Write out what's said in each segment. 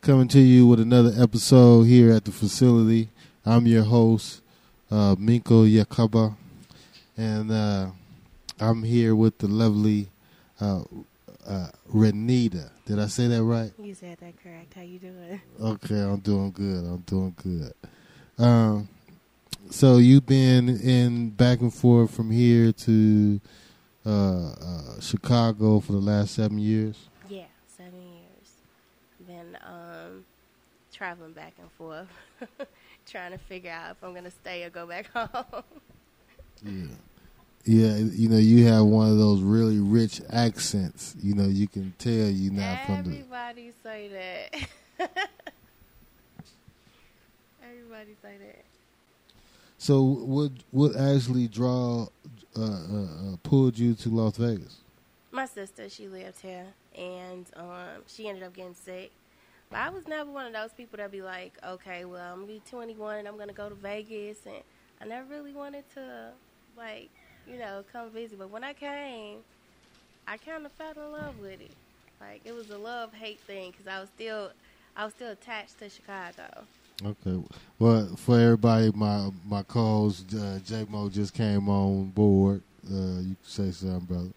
coming to you with another episode here at the facility. I'm your host, Minko Yakaba, and I'm here with the lovely Renita. Did I say that right? You said that correct. How you doing? Okay, I'm doing good. So you've been in back and forth from here to Chicago for the last 7 years? Yeah, 7 years. Been traveling back and forth, trying to figure out if I'm going to stay or go back home. Yeah, you know, you have one of those really rich accents. You know, you can tell you're not from the... Everybody say that. Everybody say that. So what actually pulled you to Las Vegas? My sister, she lived here, and she ended up getting sick. But I was never one of those people that be like, okay, well, I'm going to be 21 and I'm going to go to Vegas. And I never really wanted to, like, you know, come visit. But when I came, I kind of fell in love with it. Like, it was a love-hate thing because I was still attached to Chicago. Okay. Well, for everybody, my co-host, J-Mo, just came on board. You can say something, brother.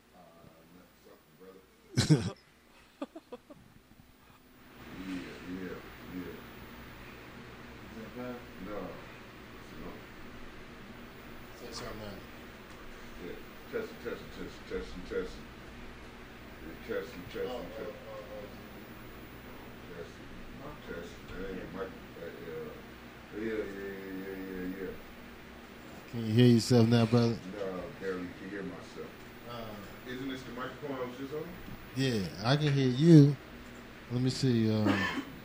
Can you hear yourself now, brother? No, barely can hear myself. Isn't this the microphone I was just on? Yeah, I can hear you. Let me see. Let's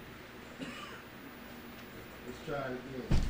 try it again.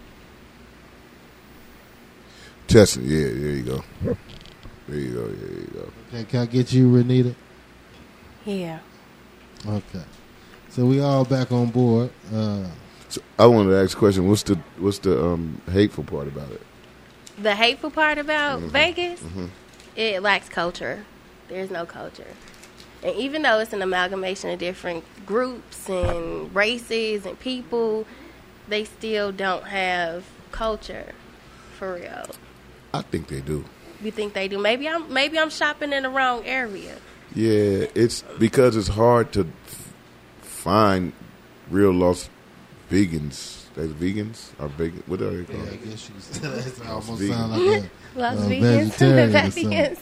Testing, yeah, there you go. There you go. Okay, can I get you, Renita? Yeah. Okay. So we all back on board. So I wanted to ask a question. What's the hateful part about it? The hateful part about Vegas, it lacks culture. There's no culture. And even though it's an amalgamation of different groups and races and people, they still don't have culture, for real. I think they do. You think they do? Maybe I'm shopping in the wrong area. Yeah, it's because it's hard to find real Las Vegans. That's vegans or vegan? What are they called? Yeah, I guess you that almost sound like a Las vegetarian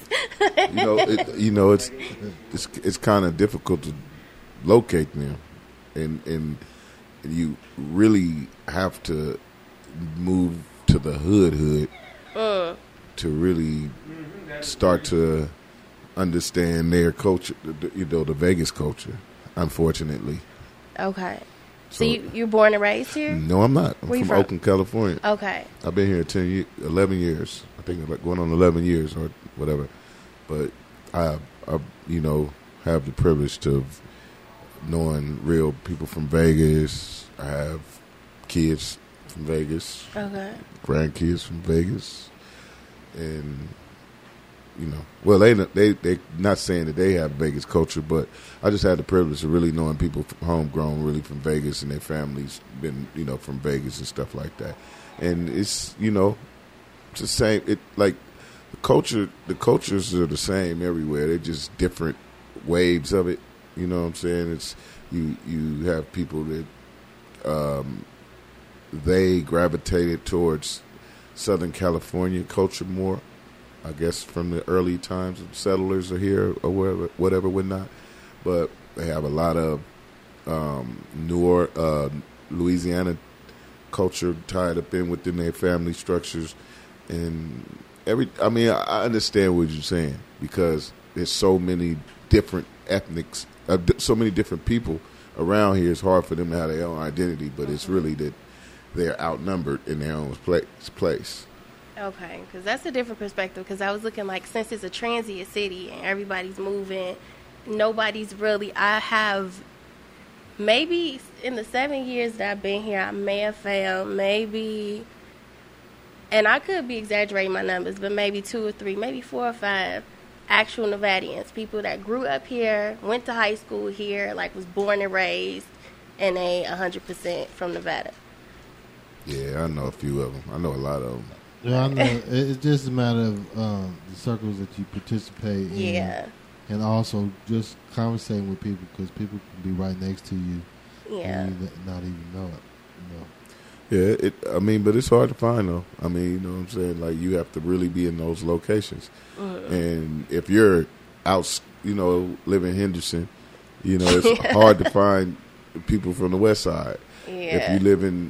or something. It's kind of difficult to locate them, and you really have to move to the hood to really start to understand their culture. The Vegas culture, unfortunately. Okay. So you're born and raised here? No, I'm not. I'm from Oakland, California. Okay. I've been here 11 years. I think like going on 11 years or whatever. But I have the privilege of knowing real people from Vegas. I have kids from Vegas. Okay. Grandkids from Vegas. And well, they not saying that they have Vegas culture, but I just had the privilege of really knowing people from homegrown, really from Vegas, and their families been from Vegas and stuff like that. And it's it's the same. It like the cultures are the same everywhere. They're just different waves of it. You know what I'm saying? It's you have people that they gravitated towards Southern California culture more. I guess from the early times of settlers are here or whatever, whatnot. But they have a lot of Louisiana culture tied up within their family structures, and I understand what you're saying because there's so many different ethnics, so many different people around here. It's hard for them to have their own identity, but it's really that they're outnumbered in their own place. Okay, because that's a different perspective. Because I was looking like since it's a transient city and everybody's moving, nobody's really. I have maybe in the 7 years that I've been here, I may have found maybe, and I could be exaggerating my numbers, but maybe 2 or 3, maybe 4 or 5 actual Nevadians, people that grew up here, went to high school here, like was born and raised, and they 100% from Nevada. Yeah, I know a few of them. I know a lot of them. Yeah, I know. It's just a matter of the circles that you participate in. Yeah. And also just conversating with people, because people can be right next to you. Yeah. And you not even know it. Yeah, but it's hard to find though. I mean, you know what I'm saying? Like, you have to really be in those locations. And if you're out, live in Henderson, it's hard to find people from the West Side. Yeah. If you live in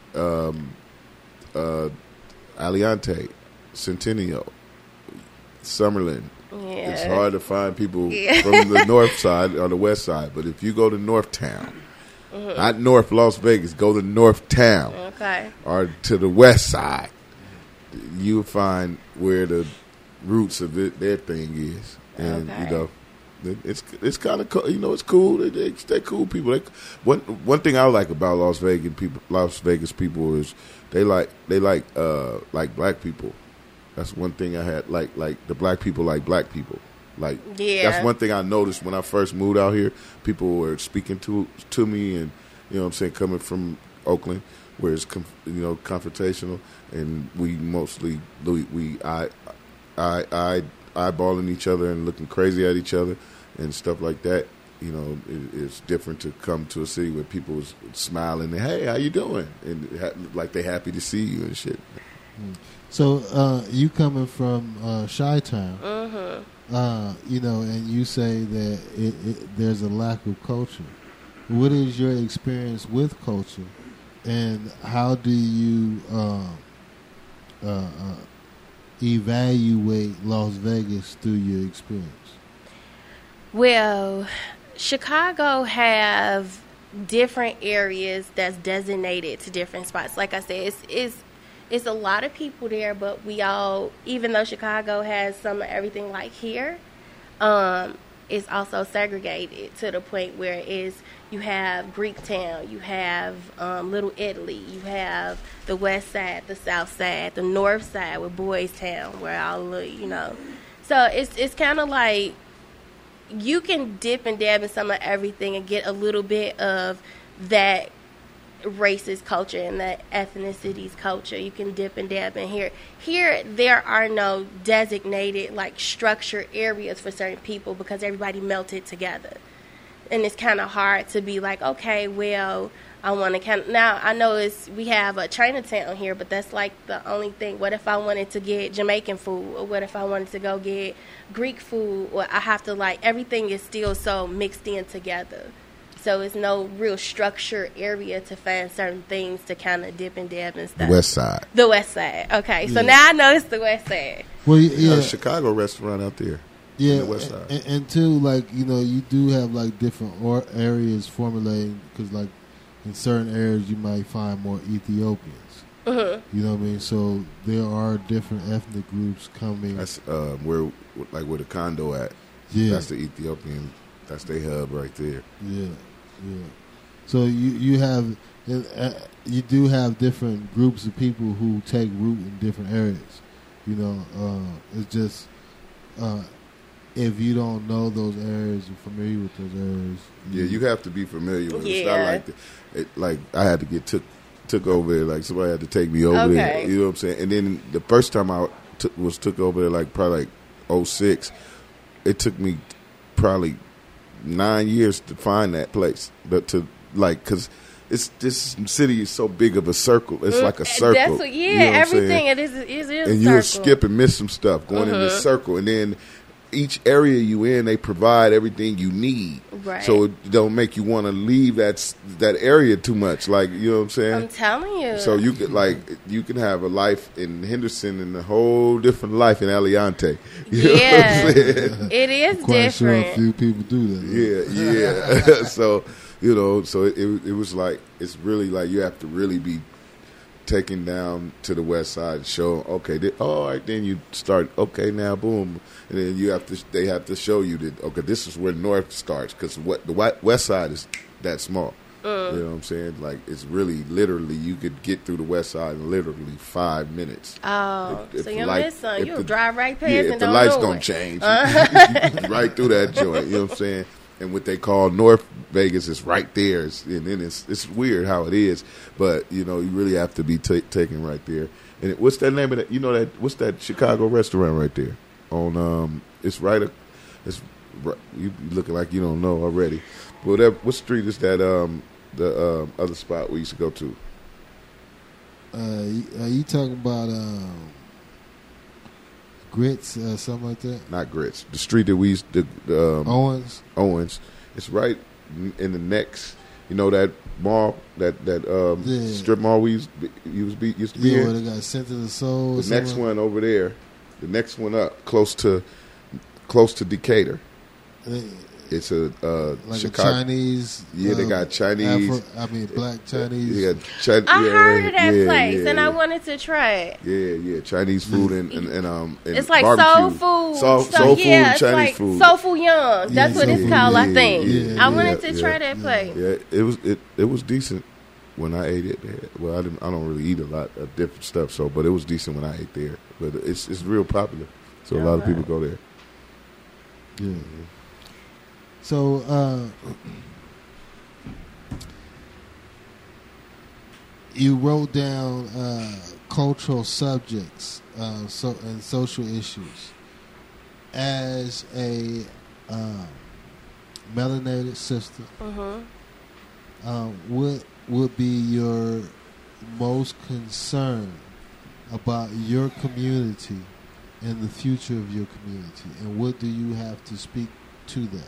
Aliante, Centennial, Summerlin, it's hard to find people from the North Side or the West Side. But if you go to Northtown, not North Las Vegas, go to Northtown, or to the West Side, you'll find where the roots of their thing is, and it's kind of cool. It's cool. They're cool people. One thing I like about Las Vegas people is they like black people. That's one thing I had like the black people like black people. That's one thing I noticed when I first moved out here. People were speaking to me, and coming from Oakland, where it's confrontational, and we mostly eyeballing each other and looking crazy at each other and stuff like that. It's different to come to a city where people is smiling and, hey, how you doing? And like they happy to see you and shit. So you coming from Chi-Town, and you say that there's a lack of culture. What is your experience with culture, and how do you evaluate Las Vegas through your experience? Well, Chicago have different areas that's designated to different spots. Like I said, it's a lot of people there, but we all, even though Chicago has some of everything like here, it's also segregated to the point where you have Greektown, you have Little Italy, you have the West Side, the South Side, the North Side with Boys Town, where all So it's kind of like you can dip and dab in some of everything and get a little bit of that racist culture and that ethnicity's culture. You can dip and dab in here. Here, there are no designated, structured areas for certain people because everybody melted together. And it's kind of hard to be like, okay, well, I want to now I know we have a Chinatown here, but that's the only thing. What if I wanted to get Jamaican food, or what if I wanted to go get Greek food, or I have to everything is still so mixed in together. So it's no real structured area to find certain things to kind of dip and dab and stuff. The West Side. The West Side. Okay, so now I know it's the West Side. Well, a Chicago restaurant out there. Yeah, the West Side. And too, you do have different areas formulating, because in certain areas you might find more Ethiopians. You know what I mean? So there are different ethnic groups coming. That's where the condo at. Yeah, that's the Ethiopian. That's their hub right there. Yeah. So you do have different groups of people who take root in different areas. It's just if you don't know those areas or familiar with those areas. You have to be familiar with it. It's not like I had to get took over there. Somebody had to take me over there. You know what I'm saying? And then the first time I was took over there, probably 06, it took me probably 9 years to find that place, but because this city is so big of a circle. It's like a circle. That's everything it is. And you'll skip and miss some stuff going in this circle, and then each area you in, they provide everything you need. Right. So it don't make you want to leave that area too much. You know what I'm saying? I'm telling you. So you could you can have a life in Henderson and a whole different life in Aliante. You know what I'm saying? It is I'm quite different. sure a few people do that. Yeah. So so it was it's really you have to really be taken down to the West Side and show, okay, all right, then you start, okay, now boom, and then they have to show you that, okay, this is where North starts, because the West Side is that small. You know what I'm saying? It's really literally you could get through the West Side in literally 5 minutes. Oh, so you miss something. You'll drive right past and if the don't light's know gonna it. change, you right through that joint. You know what I'm saying? And what they call North Vegas is right there, and then it's weird how it is. But you really have to be taken right there. And what's that name of that? What's that Chicago restaurant right there? On it's right. You looking like you don't know already. What street is that? The other spot we used to go to. Are you talking about Grits, something like that? Not Grits. The street that we used to Owens. Owens. It's right in the next. That mall, that strip mall we used to be Yeah, in. where they got Center of the Soul. The next one over there. The next one up, close to Decatur. It's a like Chicago. a Chinese. Yeah, they got Chinese. Black Chinese. Yeah, I heard of that place, and I wanted to try it. Yeah, Chinese food and it's like barbecue. soul food. Soul food, yeah, Chinese it's like food. Soul Food Young. That's what it's called, I think. Yeah, I wanted to try that place. Yeah, it was decent when I ate it. Well, I don't really eat a lot of different stuff, but it was decent when I ate there. But it's real popular, so a lot of people go there. Yeah. So you wrote down cultural subjects and social issues. As a melanated sister, what would be your most concern about your community and the future of your community, and what do you have to speak to that?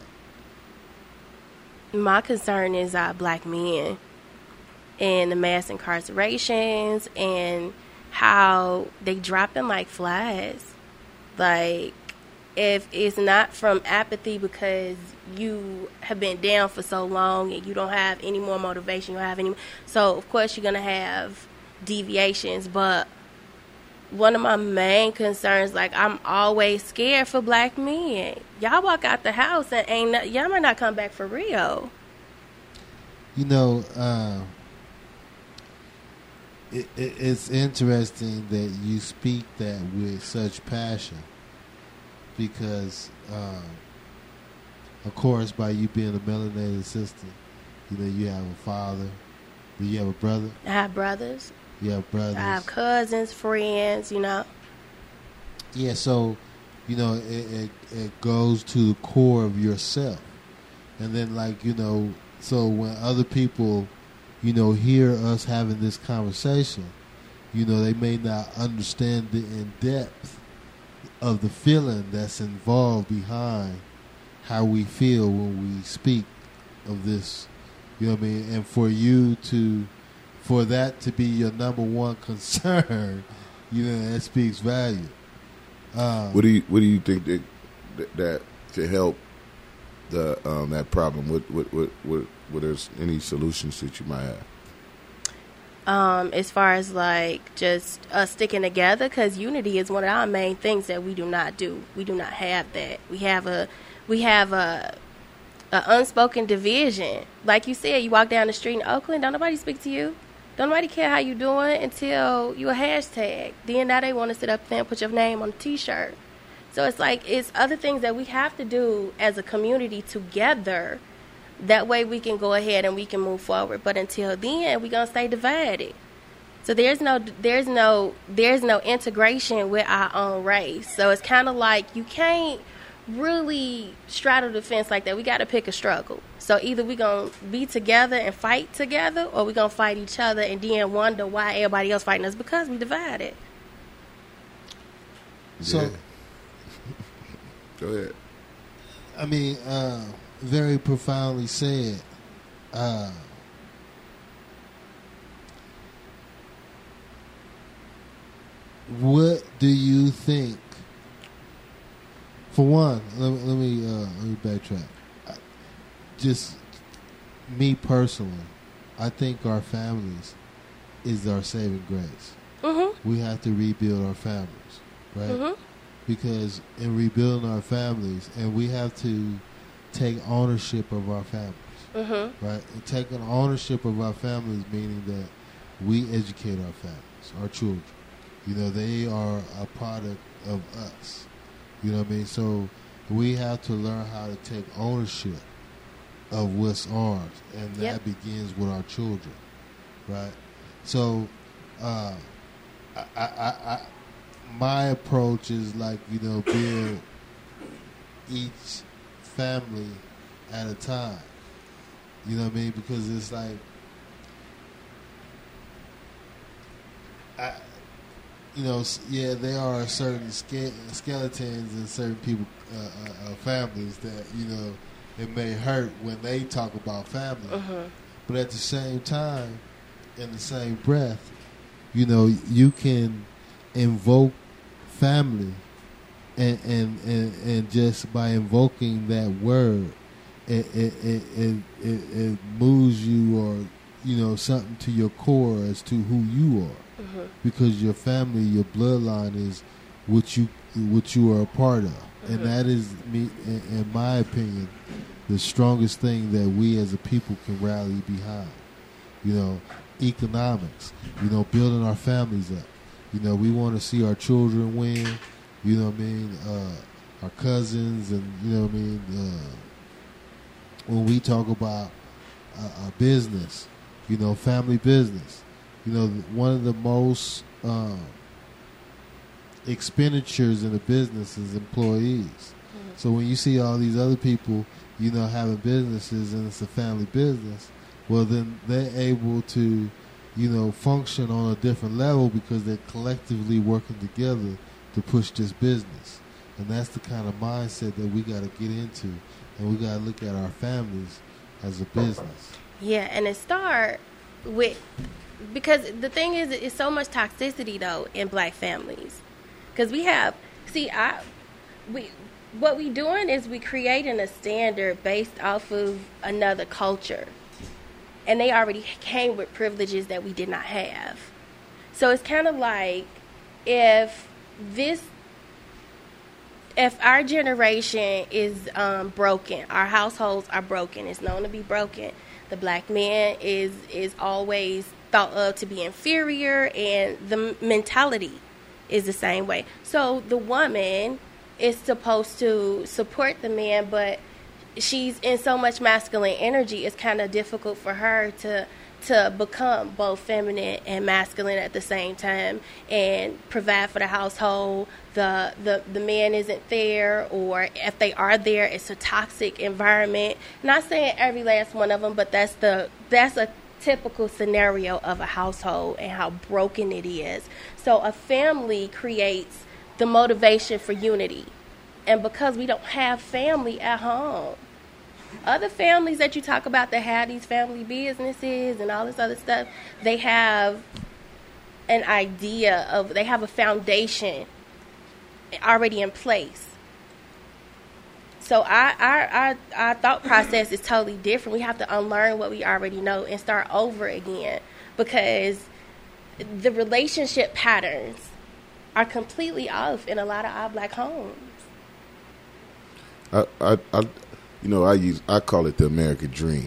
My concern is black men and the mass incarcerations and how they dropping like flies. Like, if it's not from apathy because you have been down for so long and you don't have any more motivation, so of course you're gonna have deviations. But one of my main concerns, like, I'm always scared for black men. Y'all walk out the house and y'all might not come back for real. It's interesting that you speak that with such passion because, of course, by you being a melanated sister, you have a father. Do you have a brother? I have brothers. You have brothers. I have cousins, friends, Yeah, so, it goes to the core of yourself. And then, so when other people, hear us having this conversation, they may not understand the in-depth of the feeling that's involved behind how we feel when we speak of this. You know what I mean? And for that to be your number one concern, that speaks value. What do you think that to help that problem? What there's any solutions that you might have? As far as like just us sticking together, because unity is one of our main things that we do not do. We do not have that. We have a unspoken division. Like you said, you walk down the street in Oakland, don't nobody speak to you. Don't nobody care how you doing until you a hashtag. Then now they want to sit up there and put your name on a T-shirt. So it's like, it's other things that we have to do as a community together. That way we can go ahead and we can move forward. But until then, we're gonna stay divided. So there's no integration with our own race. So it's kind of like you can't really straddle the fence like that. We got to pick a struggle. So either we're going to be together and fight together, or we're going to fight each other and then wonder why everybody else fighting us, because we divided. So, yeah. Go ahead. I mean, very profoundly said. What do you think? For one, let me backtrack. Just me personally, I think our families is our saving grace. Mm-hmm. We have to rebuild our families, right? Mm-hmm. Because in rebuilding our families, and we have to take ownership of our families, Mm-hmm. right? And taking ownership of our families, meaning that we educate our families, our children. They are a product of us. You know what I mean? So we have to learn how to take ownership of what's ours, and Yep. that begins with our children, right? So, my approach is like, build each family at a time. You know what I mean? Because it's like, there are certain skeletons in certain people, families that, it may hurt when they talk about family. But at the same time, in the same breath, you can invoke family, and just by invoking that word, it moves you, or something to your core as to who you are, because your family, your bloodline is what you are a part of, and that is, me, in my opinion, the strongest thing that we as a people can rally behind. Economics, building our families up. We want to see our children win. You know what I mean? Our cousins, and when we talk about a business, family business, one of the most expenditures in a business is employees. So when you see all these other people, having businesses and it's a family business, well, then they're able to, function on a different level because they're collectively working together to push this business. And that's the kind of mindset that we got to get into, and we got to look at our families as a business. Yeah, and it start with, because the thing is, it's so much toxicity though in black families, because what we doing is we creating a standard based off of another culture, and they already came with privileges that we did not have. So it's kind of like if our generation is broken, our households are broken, it's known to be broken, the black man is always thought of to be inferior, and the mentality is the same way. So the woman is supposed to support the man, but she's in so much masculine energy, it's kind of difficult for her to become both feminine and masculine at the same time and provide for the household. The man isn't there, or if they are there, it's a toxic environment. Not saying every last one of them, but that's a typical scenario of a household and how broken it is. So a family creates the motivation for unity. And because we don't have family at home, other families that you talk about that have these family businesses and all this other stuff, they have an idea of, they have a foundation already in place. So our thought process is totally different. We have to unlearn what we already know and start over again, because the relationship patterns are completely off in a lot of our black homes. I call it the American dream.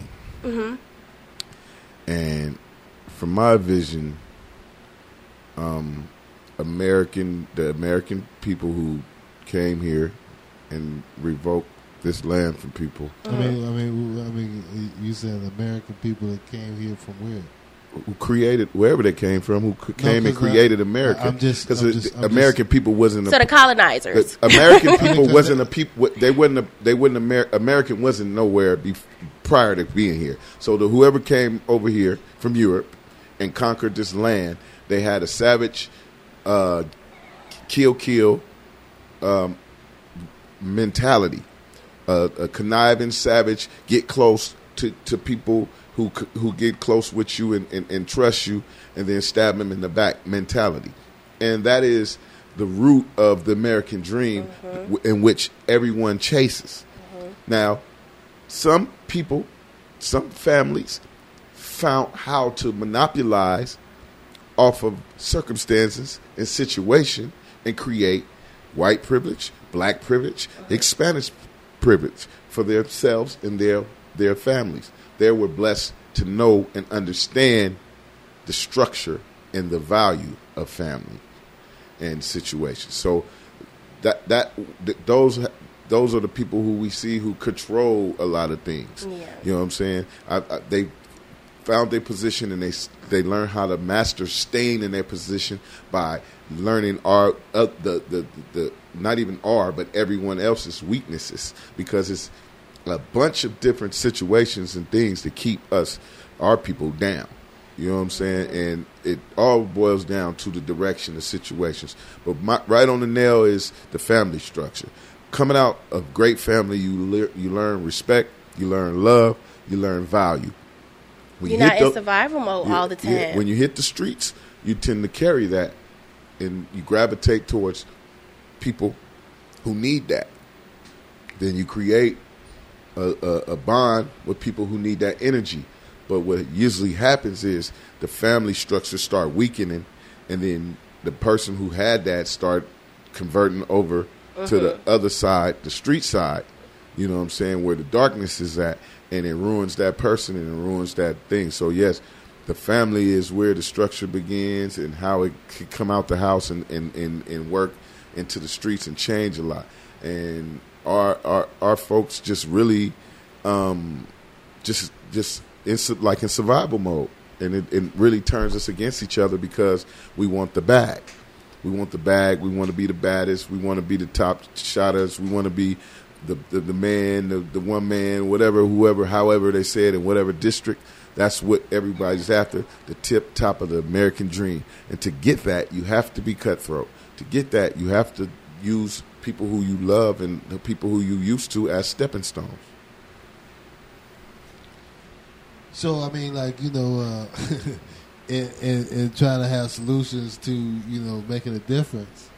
And from my vision, the American people who came here and revoked this land from people. I mean, you said the American people that came here from where? Who created, wherever they came from, who came and created America. Because American people wasn't. So the colonizers. American people wasn't a people. They wouldn't. American wasn't nowhere prior to being here. So whoever came over here from Europe and conquered this land, they had a savage, kill mentality, a conniving savage, get close to people who get close with you and trust you, and then stab them in the back mentality. And that is the root of the American dream, in which everyone chases. Now, some people, some families found how to monopolize off of circumstances and situation and create white privilege, black privilege, Hispanic privilege for themselves and their families. They were blessed to know and understand the structure and the value of family and situations. So those those are the people who we see who control a lot of things. Yeah. You know what I'm saying? They found their position, and they learn how to master staying in their position by learning the not even our, but everyone else's weaknesses, because it's a bunch of different situations and things that keep our people down. You know what I'm saying? And it all boils down to the direction of situations. But right on the nail is the family structure. Coming out of great family, you learn respect, you learn love, you learn value. You're not in survival mode all the time. Yeah, when you hit the streets, you tend to carry that, and you gravitate towards people who need that. Then you create a bond with people who need that energy. But what usually happens is the family structures start weakening, and then the person who had that start converting over to the other side, the street side, you know what I'm saying, where the darkness is at, and it ruins that person and it ruins that thing. So, yes, the family is where the structure begins and how it can come out the house and work into the streets and change a lot. And our folks just really just like in survival mode, and it really turns us against each other because we want the bag. We want the bag. We want to be the baddest. We want to be the top shotters. We want to be the man, the one man, whatever, whoever, however they say it in whatever district. That's what everybody's after, the top of the American dream. And to get that, you have to be cutthroat. To get that, you have to use people who you love and the people who you used to as stepping stones. So, I mean, like, you know, and trying to have solutions to, you know, making a difference.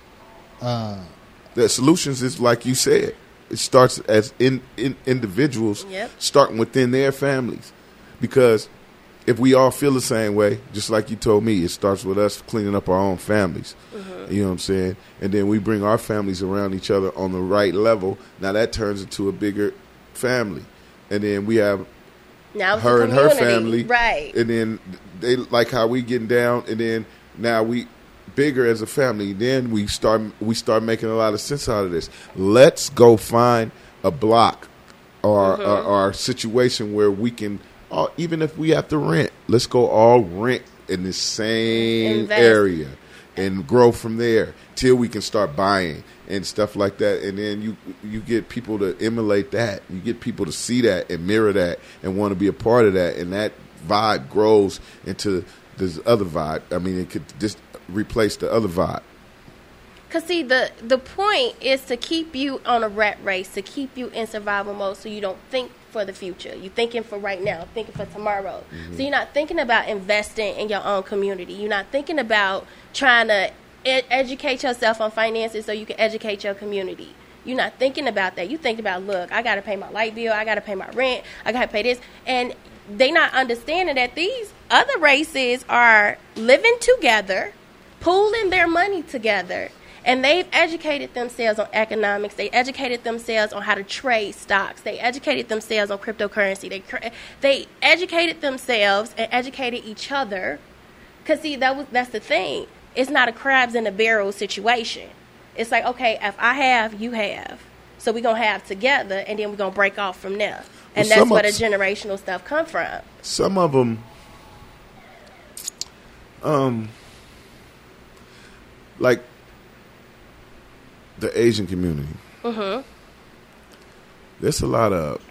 The solutions is, like you said, it starts as individuals starting within their families. Because if we all feel the same way, just like you told me, it starts with us cleaning up our own families. You know what I'm saying? And then we bring our families around each other on the right level. Now that turns into a bigger family. And then we have her and her family. Right. And then they like how we getting down, and then now we bigger as a family. Then we start making a lot of sense out of this. Let's go find a block or a situation where we can, even if we have to rent, let's go all rent in the same area and grow from there till we can start buying and stuff like that. And then you get people to emulate that. You get people to see that and mirror that and want to be a part of that. And that vibe grows into this other vibe. I mean, it could just replace the other vibe. Because, see, the point is to keep you on a rat race, to keep you in survival mode so you don't think for the future. You're thinking for right now, thinking for tomorrow. So you're not thinking about investing in your own community. You're not thinking about trying to educate yourself on finances so you can educate your community. You're not thinking about that. You think about, look, I got to pay my light bill, I got to pay my rent, I got to pay this. And they not understanding that these other races are living together, pooling their money together. And they've educated themselves on economics. They educated themselves on how to trade stocks. They educated themselves on cryptocurrency. They educated themselves and educated each other. Because, see, that's the thing. It's not a crabs in a barrel situation. It's like, okay, if I have, you have. So we're going to have together, and then we're going to break off from there. And that's where the generational stuff come from. Some of them, like the Asian community, there's a lot of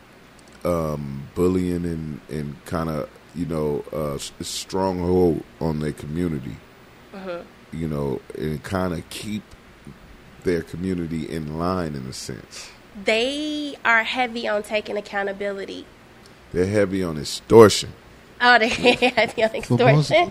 bullying and kind of, you know, stronghold on their community, you know, and kind of keep their community in line in a sense. They are heavy on taking accountability. They're heavy on extortion. Oh, they're heavy on extortion.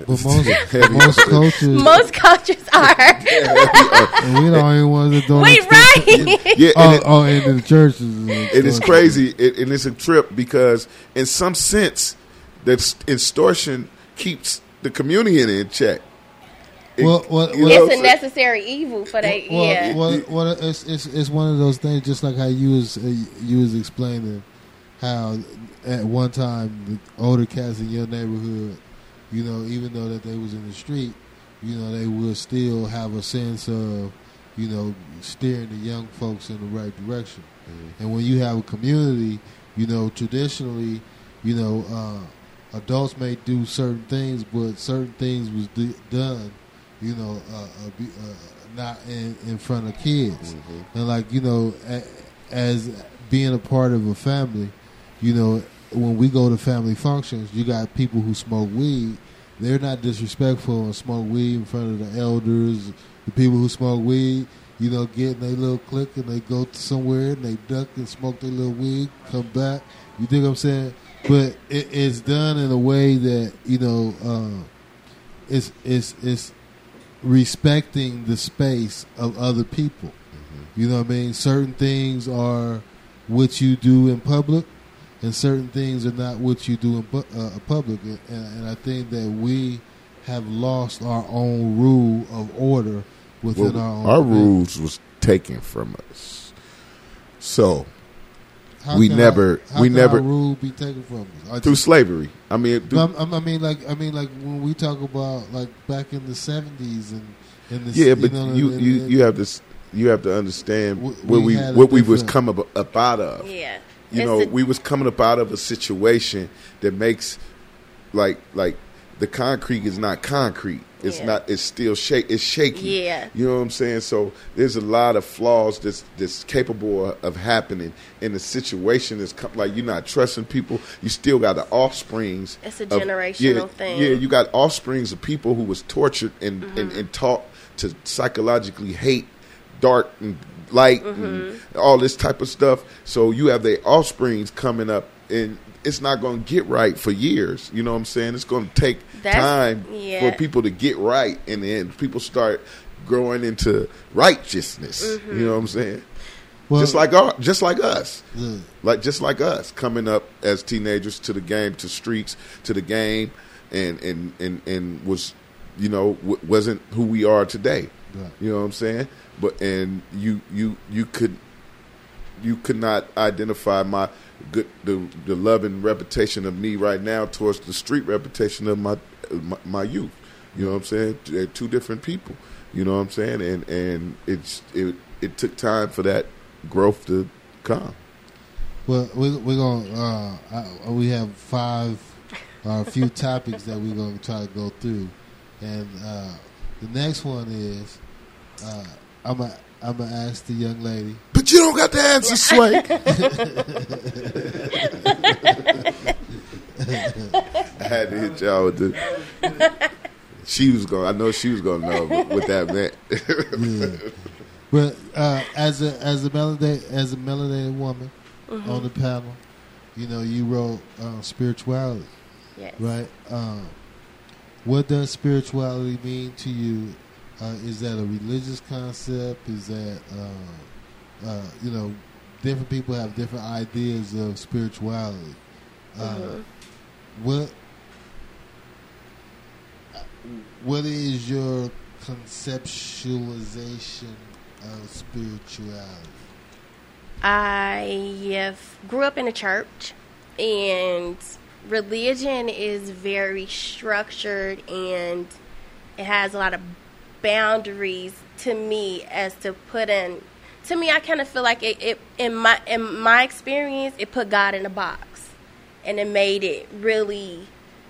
Most cultures are. And we the only ones that don't. Wait, right? Yeah, and the churches. It is crazy, and it's a trip because, in some sense, that extortion keeps the community in check. It's a necessary evil for that. It's one of those things. Just like how you was explaining how at one time the older cats in your neighborhood, you know, even though that they was in the street, you know, they would still have a sense of steering the young folks in the right direction. And when you have a community, traditionally, adults may do certain things, but certain things was done, not in front of kids. And as being a part of a family, when we go to family functions, you got people who smoke weed. They're not disrespectful and smoke weed in front of the elders. The people who smoke weed, get in their little clique and they go to somewhere and they duck and smoke their little weed, come back. You think what I'm saying? But it's done in a way that, it's respecting the space of other people. You know what I mean? Certain things are what you do in public, and certain things are not what you do in public. And I think that we have lost our own rule of order within our own. Our rules was taken from us. So how we can never our rule be taken from us? Through slavery. I mean, like when we talk about like back in the 70s and in the you have to understand what we was coming up out of. Yeah. We was coming up out of a situation that makes like the concrete is not concrete. It's not. It's still it's shaky. Yeah. You know what I'm saying? So there's a lot of flaws that's capable of happening in the situation. That's like you're not trusting people. You still got the offsprings. It's a generational thing. Yeah, you got offsprings of people who was tortured and taught to psychologically hate dark and light and all this type of stuff. So you have their offsprings coming up, and it's not going to get right for years. You know what I'm saying? It's going to take time for people to get right, and then people start growing into righteousness. You know what I'm saying? Well, just like us, just like us coming up as teenagers to the game, to streets, to the game, and was wasn't who we are today. Right. You know what I'm saying? But and you could not identify the loving reputation of me right now towards the street reputation of my youth. You know what I'm saying? They're two different people. You know what I'm saying? And it took time for that growth to come. Well, we're gonna we have a few topics that we're gonna try to go through, and the next one is I'm gonna ask the young lady. But you don't got the answer, Sway. I had to hit y'all with this. I know she was gonna know what that meant. Yeah. But as a melanated woman on the panel, you wrote spirituality. Yes. Right? What does spirituality mean to you? Is that a religious concept? Is that different people have different ideas of spirituality? What is your conceptualization of spirituality? I grew up in a church, and religion is very structured, and it has a lot of boundaries to me as to put in. To me, I kind of feel like it in my experience, it put God in a box, and it made it really,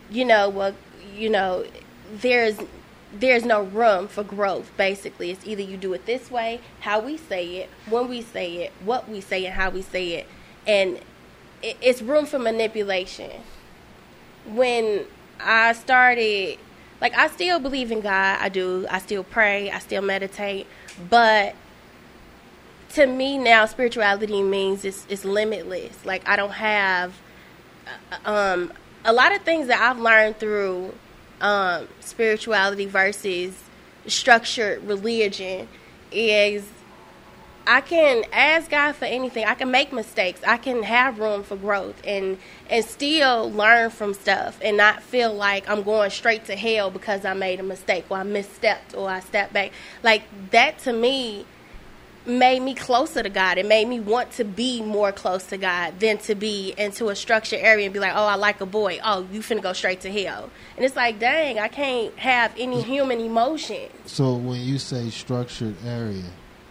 there's no room for growth. Basically, it's either you do it this way, how we say it, when we say it, what we say, and how we say it, and it's room for manipulation. When I started, I still believe in God. I do. I still pray. I still meditate. But to me now, spirituality means it's limitless. I don't have a lot of things that I've learned through spirituality versus structured religion is I can ask God for anything. I can make mistakes. I can have room for growth and still learn from stuff and not feel like I'm going straight to hell because I made a mistake or I misstepped or I stepped back. That to me made me closer to God. It made me want to be more close to God than to be into a structured area and be like, oh, I like a boy. Oh, you finna go straight to hell. And it's like, dang, I can't have any human emotions. So when you say structured area,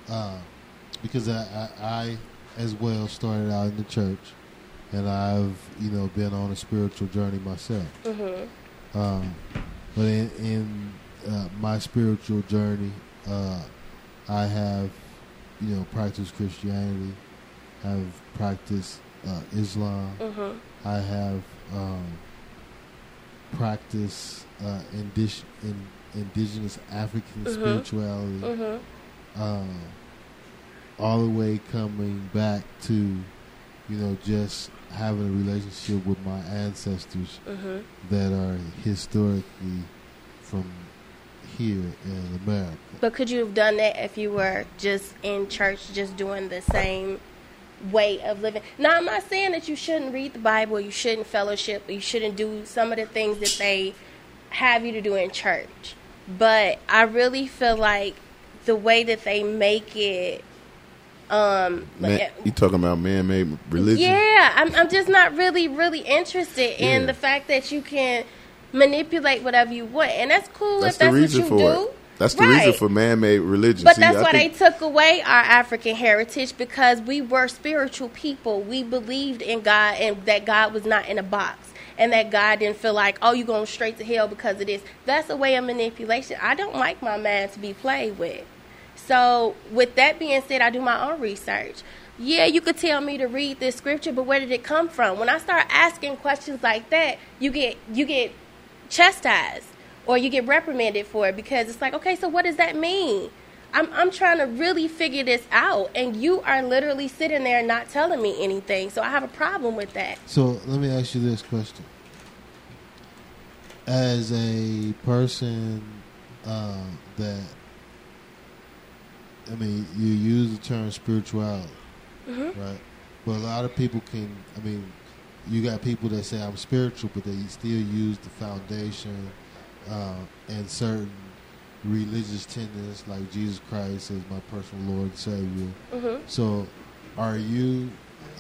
because I as well started out in the church, and I've been on a spiritual journey myself. Mm-hmm. But in my spiritual journey, I have practiced Christianity, have practiced Islam. Mm-hmm. I have practiced indigenous African spirituality. Mm-hmm. All the way coming back to just having a relationship with my ancestors that are historically from here in America. But could you have done that if you were just in church, just doing the same way of living? Now, I'm not saying that you shouldn't read the Bible, you shouldn't fellowship, or you shouldn't do some of the things that they have you to do in church. But I really feel like the way that they make it, you talking about man-made religion? Yeah, I'm just not really interested in the fact that you can manipulate whatever you want, and that's cool if that's what you do. That's the reason for man-made religion. But that's why they took away our African heritage, because we were spiritual people. We believed in God, and that God was not in a box, and that God didn't feel like, oh, you're going straight to hell because of this. That's a way of manipulation. I don't like my mind to be played with. So with that being said, I do my own research. Yeah, you could tell me to read this scripture, but where did it come from? When I start asking questions like that, you get chastised, or you get reprimanded for it, because it's like, okay, so what does that mean? I'm trying to really figure this out, and you are literally sitting there not telling me anything. So I have a problem with that. So let me ask you this question. As a person that, you use the term spirituality, right? But a lot of people you got people that say I'm spiritual, but they still use the foundation and certain religious tenets like Jesus Christ as my personal Lord and Savior. So, are you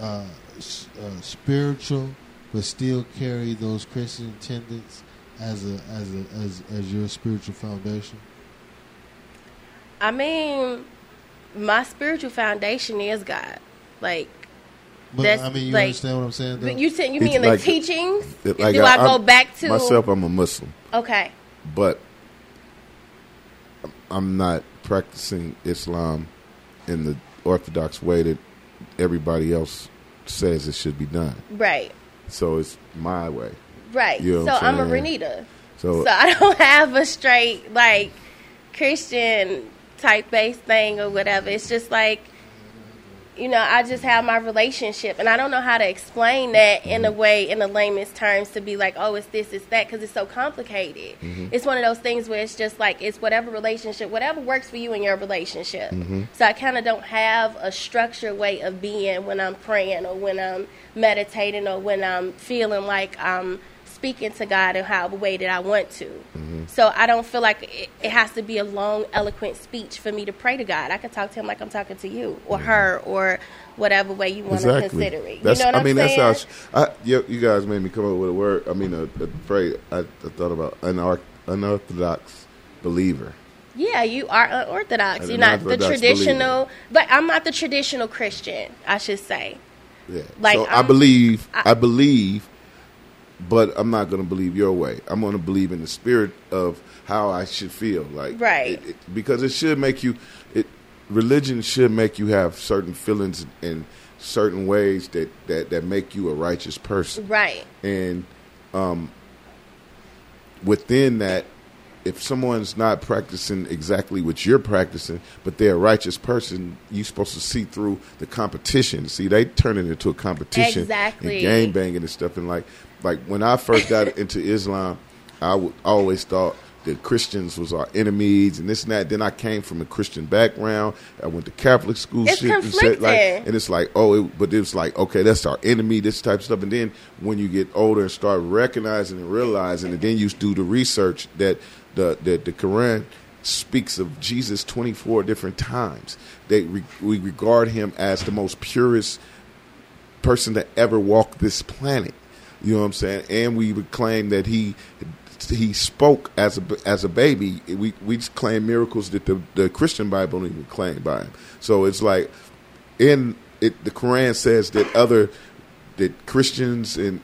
spiritual but still carry those Christian tenets as your spiritual foundation? My spiritual foundation is God. Like, but you understand what I'm saying, though? You mean the teachings? Like do I go back to myself? I'm a Muslim. Okay. But I'm not practicing Islam in the orthodox way that everybody else says it should be done. Right. So it's my way. Right. You know so I'm a Renita. So I don't have a straight Christian type based thing or whatever. It's just like, I just have my relationship, and I don't know how to explain that in a way, in the layman's terms, to be like, oh, it's this, it's that, because it's so complicated. It's one of those things where it's just like, it's whatever relationship, whatever works for you in your relationship. So I kind of don't have a structured way of being when I'm praying, or when I'm meditating, or when I'm feeling like I'm speaking to God in however way that I want to. So I don't feel like it has to be a long, eloquent speech for me to pray to God. I can talk to him like I'm talking to you, or her, or whatever way you want to consider it. That's, you know what I'm saying? That's how you guys made me come up with a word. A phrase. I thought about unorthodox believer. Yeah, you are unorthodox. You're not the traditional. But I'm not the traditional Christian, I should say. Yeah. So I believe. But I'm not going to believe your way. I'm going to believe in the spirit of how I should feel. Like, right. Because it should make you, religion should make you have certain feelings in certain ways that make you a righteous person. Right. And within that, if someone's not practicing exactly what you're practicing, but they're a righteous person, you're supposed to see through the competition. See, they turn it into a competition. Exactly. And gang banging and stuff. And like when I first got into Islam, I always thought that Christians was our enemies and this and that. Then I came from a Christian background. I went to Catholic school. It's conflicting. And it's like, but it was like, okay, that's our enemy, this type of stuff. And then when you get older and start recognizing and realizing, and then you do the research that the Quran speaks of Jesus 24 different times. We regard him as the most purest person to ever walk this planet. You know what I'm saying? And we would claim that he he spoke as a baby. We claim miracles that the Christian Bible don't even claim by him. So it's like the Quran says that Christians and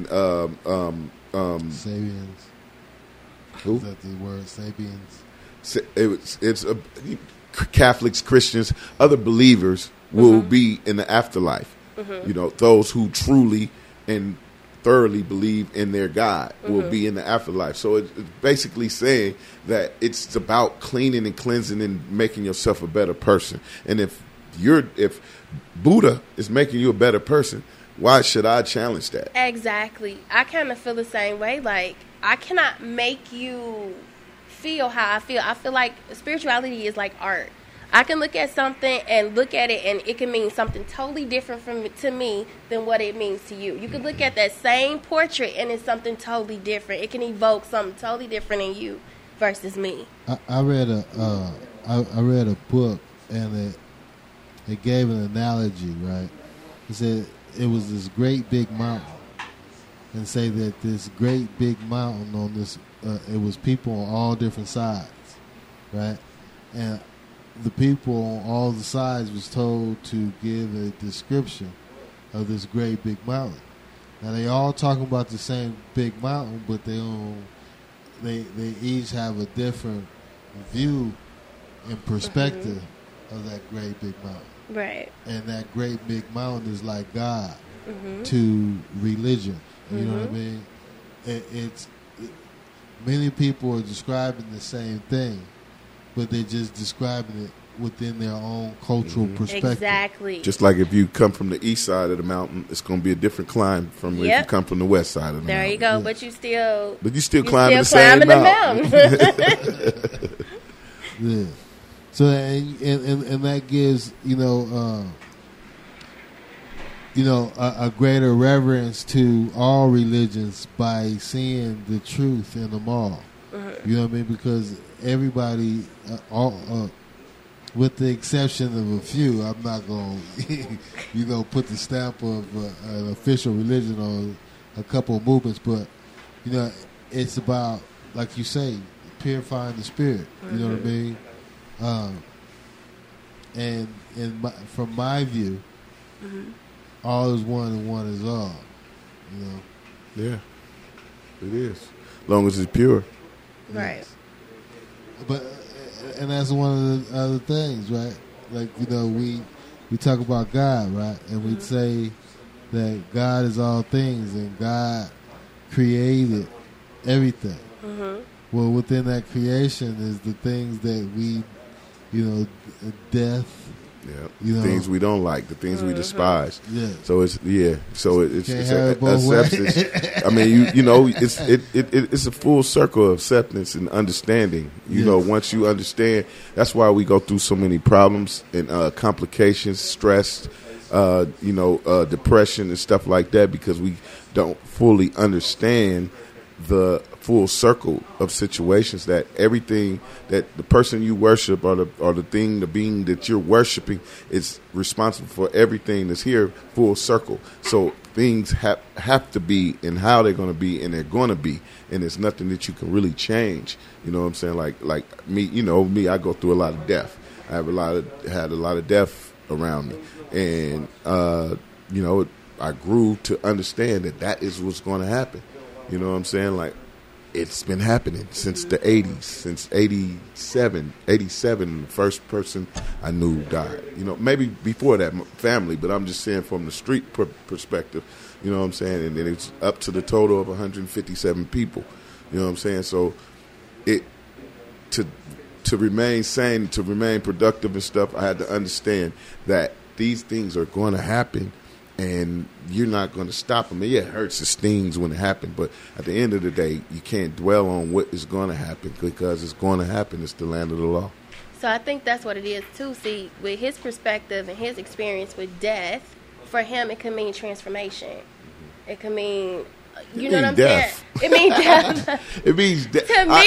Sabians. Who? Is that the word Sabians? It's Catholics, Christians, other believers will be in the afterlife. You know, those who truly and thoroughly believe in their God will be in the afterlife. So it's basically saying that it's about cleaning and cleansing and making yourself a better person. And if Buddha is making you a better person, why should I challenge that? Exactly. I kind of feel the same way. Like, I cannot make you feel how I feel. I feel like spirituality is like art. I can look at something and look at it, and it can mean something totally different to me than what it means to you. You can look at that same portrait, and it's something totally different. It can evoke something totally different in you versus me. I read a book, and it gave an analogy, right? It said it was this great big mountain, and say that this great big mountain on this, it was people on all different sides, right? And the people on all the sides was told to give a description of this great big mountain. Now they all talking about the same big mountain, but they each have a different view and perspective of that great big mountain. Right. And that great big mountain is like God to religion. You know what I mean? It's many people are describing the same thing, but they're just describing it within their own cultural perspective. Exactly. Just like if you come from the east side of the mountain, it's going to be a different climb from if you come from the west side of the mountain. There you go. Yeah. But you still climbing the same mountain. Yeah. So and that gives a greater reverence to all religions by seeing the truth in them all. You know what I mean? Because everybody, with the exception of a few, I'm not going to, put the stamp of an official religion on a couple of movements, but, it's about, like you say, purifying the spirit. You know what I mean? From my view, all is one and one is all. Yeah, it is. As long as it's pure. Right. Yes. But and that's one of the other things, right? Like, we talk about God, right? And we say that God is all things and God created everything. Well, within that creation is the things that we, death. Yeah, things we don't like, the things we despise. Yeah. So it's acceptance. I mean, it's a full circle of acceptance and understanding. You know, once you understand, that's why we go through so many problems and complications, stress, depression and stuff like that, because we don't fully understand the full circle of situations, that everything that the person you worship or the being that you're worshiping is responsible for everything that's here, full circle. So things have to be and how they're going to be, and they're going to be, and there's nothing that you can really change. You know what I'm saying? Like me, me, I go through a lot of death. I had a lot of death around me, and I grew to understand that is what's going to happen. You know what I'm saying? Like, it's been happening since the 80s, since 87, the first person I knew died. Maybe before that, family, but I'm just saying from the street perspective, you know what I'm saying? And then it's up to the total of 157 people, you know what I'm saying? So to remain sane, to remain productive and stuff, I had to understand that these things are going to happen. And you're not going to stop them. And it hurts, it stings when it happens. But at the end of the day, you can't dwell on what is going to happen, because it's going to happen. It's the land of the law. So I think that's what it is, too. See, with his perspective and his experience with death, for him, it can mean transformation. It can mean, you know what I'm saying? It means death. It means death.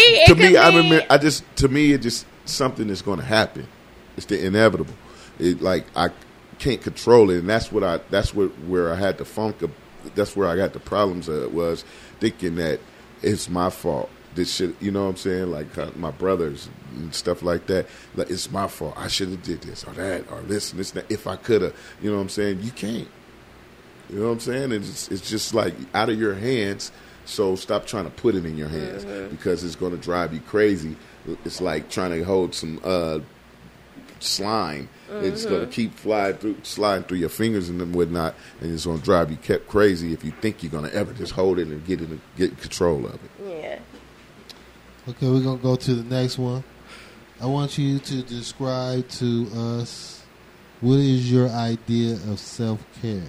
To me, it's just something that's going to happen. It's the inevitable. I can't control it, and where I had the funk of, that's where I got the problems was thinking that it's my fault this shit, you know what I'm saying? Like my brothers and stuff like that. Like, it's my fault. I should have did this or that or this and this and that. If I could have, you know what I'm saying? You can't. You know what I'm saying? It's just like out of your hands. So stop trying to put it in your hands because it's going to drive you crazy. It's like trying to hold some slime. It's going to keep sliding through your fingers and whatnot, and it's going to drive you crazy if you think you're going to ever just hold it and get control of it. Yeah. Okay, we're going to go to the next one. I want you to describe to us what is your idea of self-care?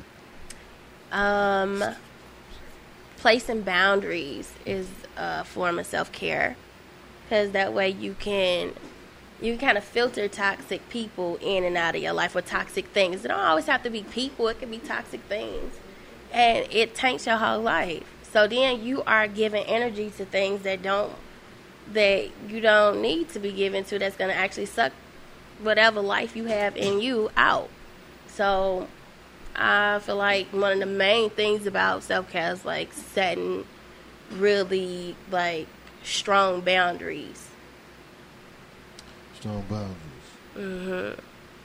Placing boundaries is a form of self-care, because that way you can kind of filter toxic people in and out of your life, or toxic things. It don't always have to be people. It can be toxic things. And it taints your whole life. So then you are giving energy to things that you don't need to be given to, that's going to actually suck whatever life you have in you out. So I feel like one of the main things about self-care is like setting really like strong boundaries. Strong boundaries.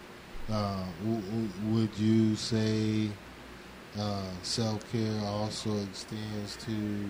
Would you say self-care also extends to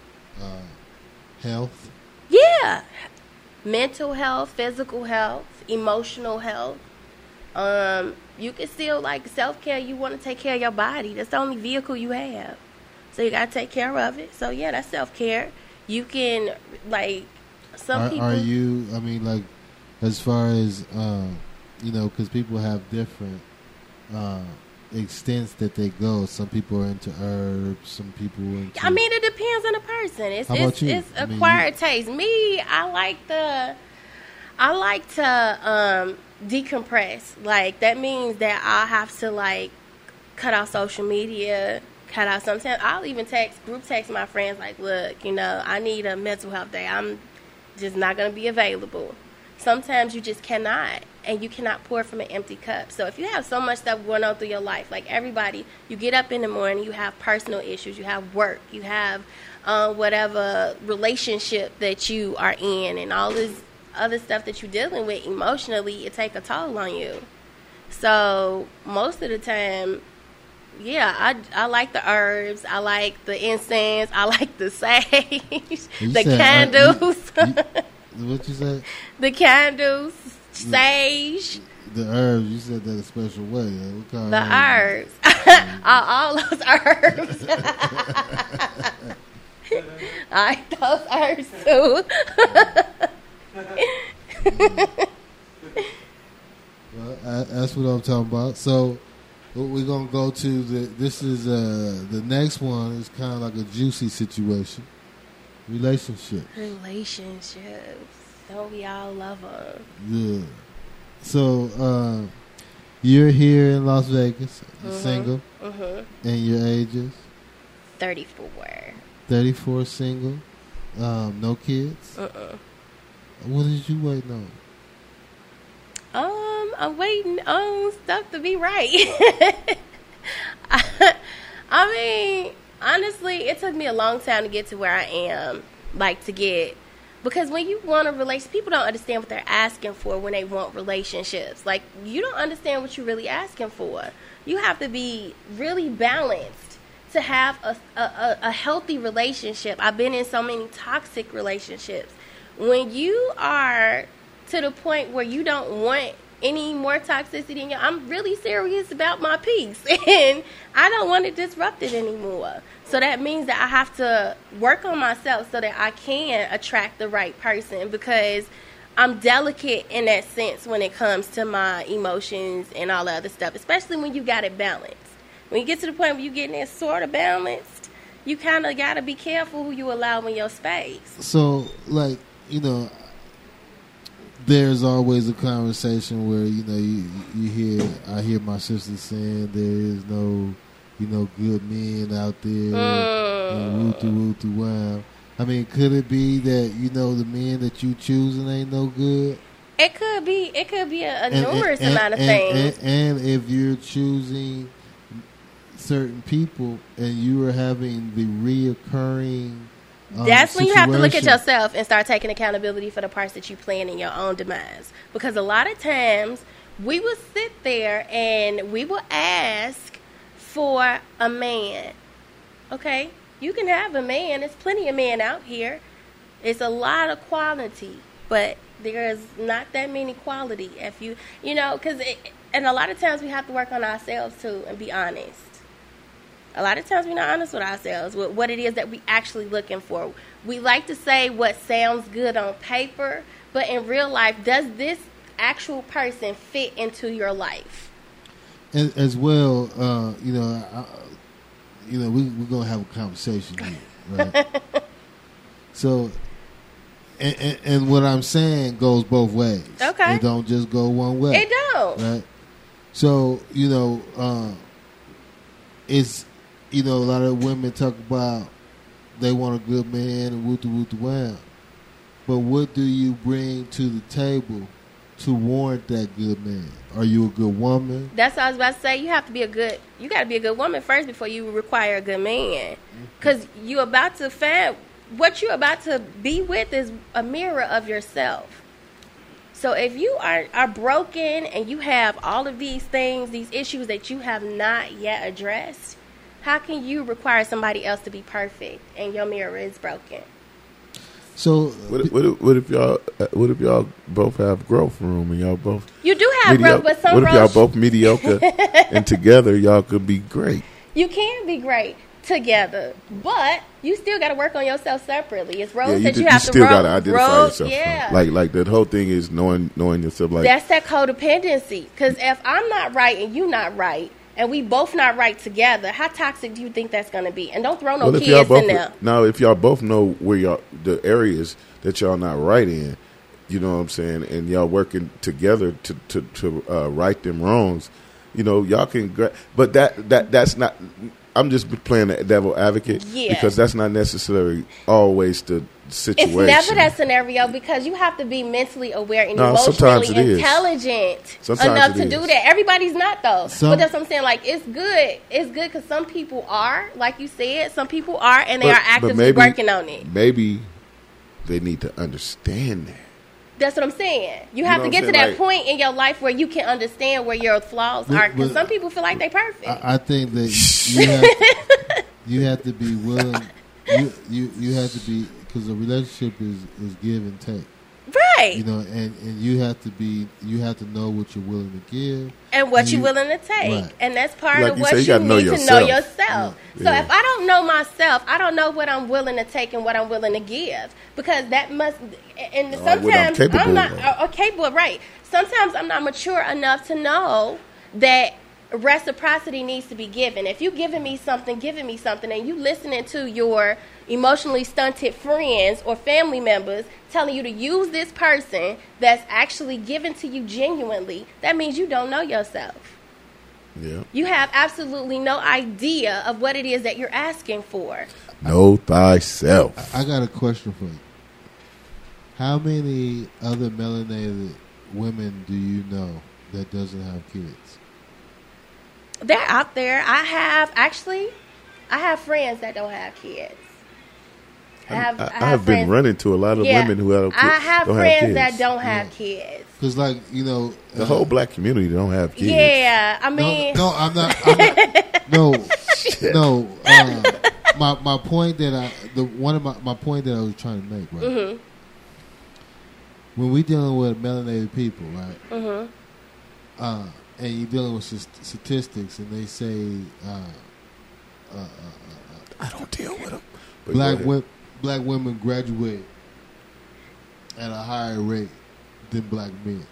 health? Yeah. Mental health, physical health, emotional health. You can still, like, self-care, you want to take care of your body. That's the only vehicle you have. So you got to take care of it. So, yeah, that's self-care. You can, like, people... Are you, I mean, like, as far as, because people have different extents that they go. Some people are into herbs. Some people are into... I mean, it depends on the person. How about you? It's acquired taste. Me, I like to decompress. Like, that means that I'll have to, like, cut out social media, cut out sometimes. I'll even group text my friends, like, look, I need a mental health day. I'm just not going to be available. Sometimes you just cannot, and you cannot pour from an empty cup. So if you have so much stuff going on through your life, like everybody, you get up in the morning, you have personal issues, you have work, you have whatever relationship that you are in, and all this other stuff that you're dealing with emotionally, it take a toll on you. So most of the time, yeah, I like the herbs, I like the incense, I like the sage, the candles. What you said? The candles, sage. The herbs, you said that a special way. What kind the of herbs. All those herbs. I like those herbs too. Well, that's what I'm talking about. So we're going to go to the next one is kind of like a juicy situation. Relationships. Don't we all love them? Yeah. So, you're here in Las Vegas, single, and your ages? 34. 34, single, no kids? What is you waiting on? I'm waiting on stuff to be right. I mean, honestly, it took me a long time to get to where I am, because when you want a relationship, people don't understand what they're asking for when they want relationships. Like, you don't understand what you're really asking for. You have to be really balanced to have a healthy relationship. I've been in so many toxic relationships. When you are to the point where you don't want any more toxicity in you, I'm really serious about my peace, and I don't want to disrupt it anymore. So that means that I have to work on myself so that I can attract the right person, because I'm delicate in that sense when it comes to my emotions and all the other stuff, especially when you got it balanced. When you get to the point where you're getting it sort of balanced, you kind of got to be careful who you allow in your space. So, like, there's always a conversation where, I hear my sister saying there is no, good men out there, woo-thoo, wow. I mean, could it be that, the men that you choosing ain't no good? It could be a numerous amount of things. And if you're choosing certain people and you are having the reoccurring That's when you have to look at situation. yourself and start taking accountability for the parts that you plan in your own demise. Because a lot of times we will sit there and we will ask for a man. Okay? You can have a man. There's plenty of men out here. It's a lot of quality, but there's not that many quality. If you know, and a lot of times we have to work on ourselves too and be honest. A lot of times we're not honest with ourselves, with what it is that we actually looking for. We like to say what sounds good on paper, but in real life, does this actual person fit into your life? And as well, we're gonna have a conversation here, right? So, and what I'm saying goes both ways. Okay. It don't just go one way. It don't. Right. So it's a lot of women talk about they want a good man and woo-to wow. But what do you bring to the table to warrant that good man? Are you a good woman? That's what I was about to say. You got to be a good woman first before you require a good man. Because what you're about to be with is a mirror of yourself. So if you are broken and you have all of these things, these issues that you have not yet addressed, how can you require somebody else to be perfect and your mirror is broken? So what if y'all both have growth room and y'all both you do have growth, but some what if y'all both mediocre and together y'all could be great? You can be great together, but you still got to work on yourself separately. It's roles that you have to still got to identify yourself. Yeah, like that whole thing is knowing yourself. Like that's that codependency. Because if I'm not right and you not right, and we both not right together, how toxic do you think that's going to be? And don't throw no kids in there. Now, if y'all both know where the areas that y'all not right in, you know what I'm saying, and y'all working together to right them wrongs, y'all can. But that's not. I'm just playing the devil advocate because that's not necessarily always the situation. It's never that scenario because you have to be mentally aware and emotionally intelligent enough to do that. Everybody's not though. But that's what I'm saying. Like it's good. It's good because some people are, like you said, some people are, and they are actively working on it. Maybe they need to understand that. That's what I'm saying. You have to get to that point in your life where you can understand where your flaws are. Because some people feel like they're perfect. I think that you have to be willing. You have to be, because a relationship is give and take. Right. And you have to know what you're willing to give and what you're willing to take. Right. And that's part like of you what say, you need to know yourself. Yeah. So if I don't know myself, I don't know what I'm willing to take and what I'm willing to give. Because that must, and sometimes I'm not capable, right. Sometimes I'm not mature enough to know that reciprocity needs to be given. If you giving me something, and you listening to your emotionally stunted friends or family members telling you to use this person that's actually given to you genuinely, that means you don't know yourself. Yeah. You have absolutely no idea of what it is that you're asking for. Know thyself. I got a question for you. How many other melanated women do you know that doesn't have kids? They're out there. I have friends that don't have kids. I have been running to a lot of women who have kids. I have friends that don't have kids. Because, the whole black community don't have kids. Yeah, I mean, no, I'm not. No. My point that my point that I was trying to make, right? Mm-hmm. When we dealing with melanated people, right? Mm-hmm. And you're dealing with statistics, and they say, I don't deal with them. Black women graduate at a higher rate than black men,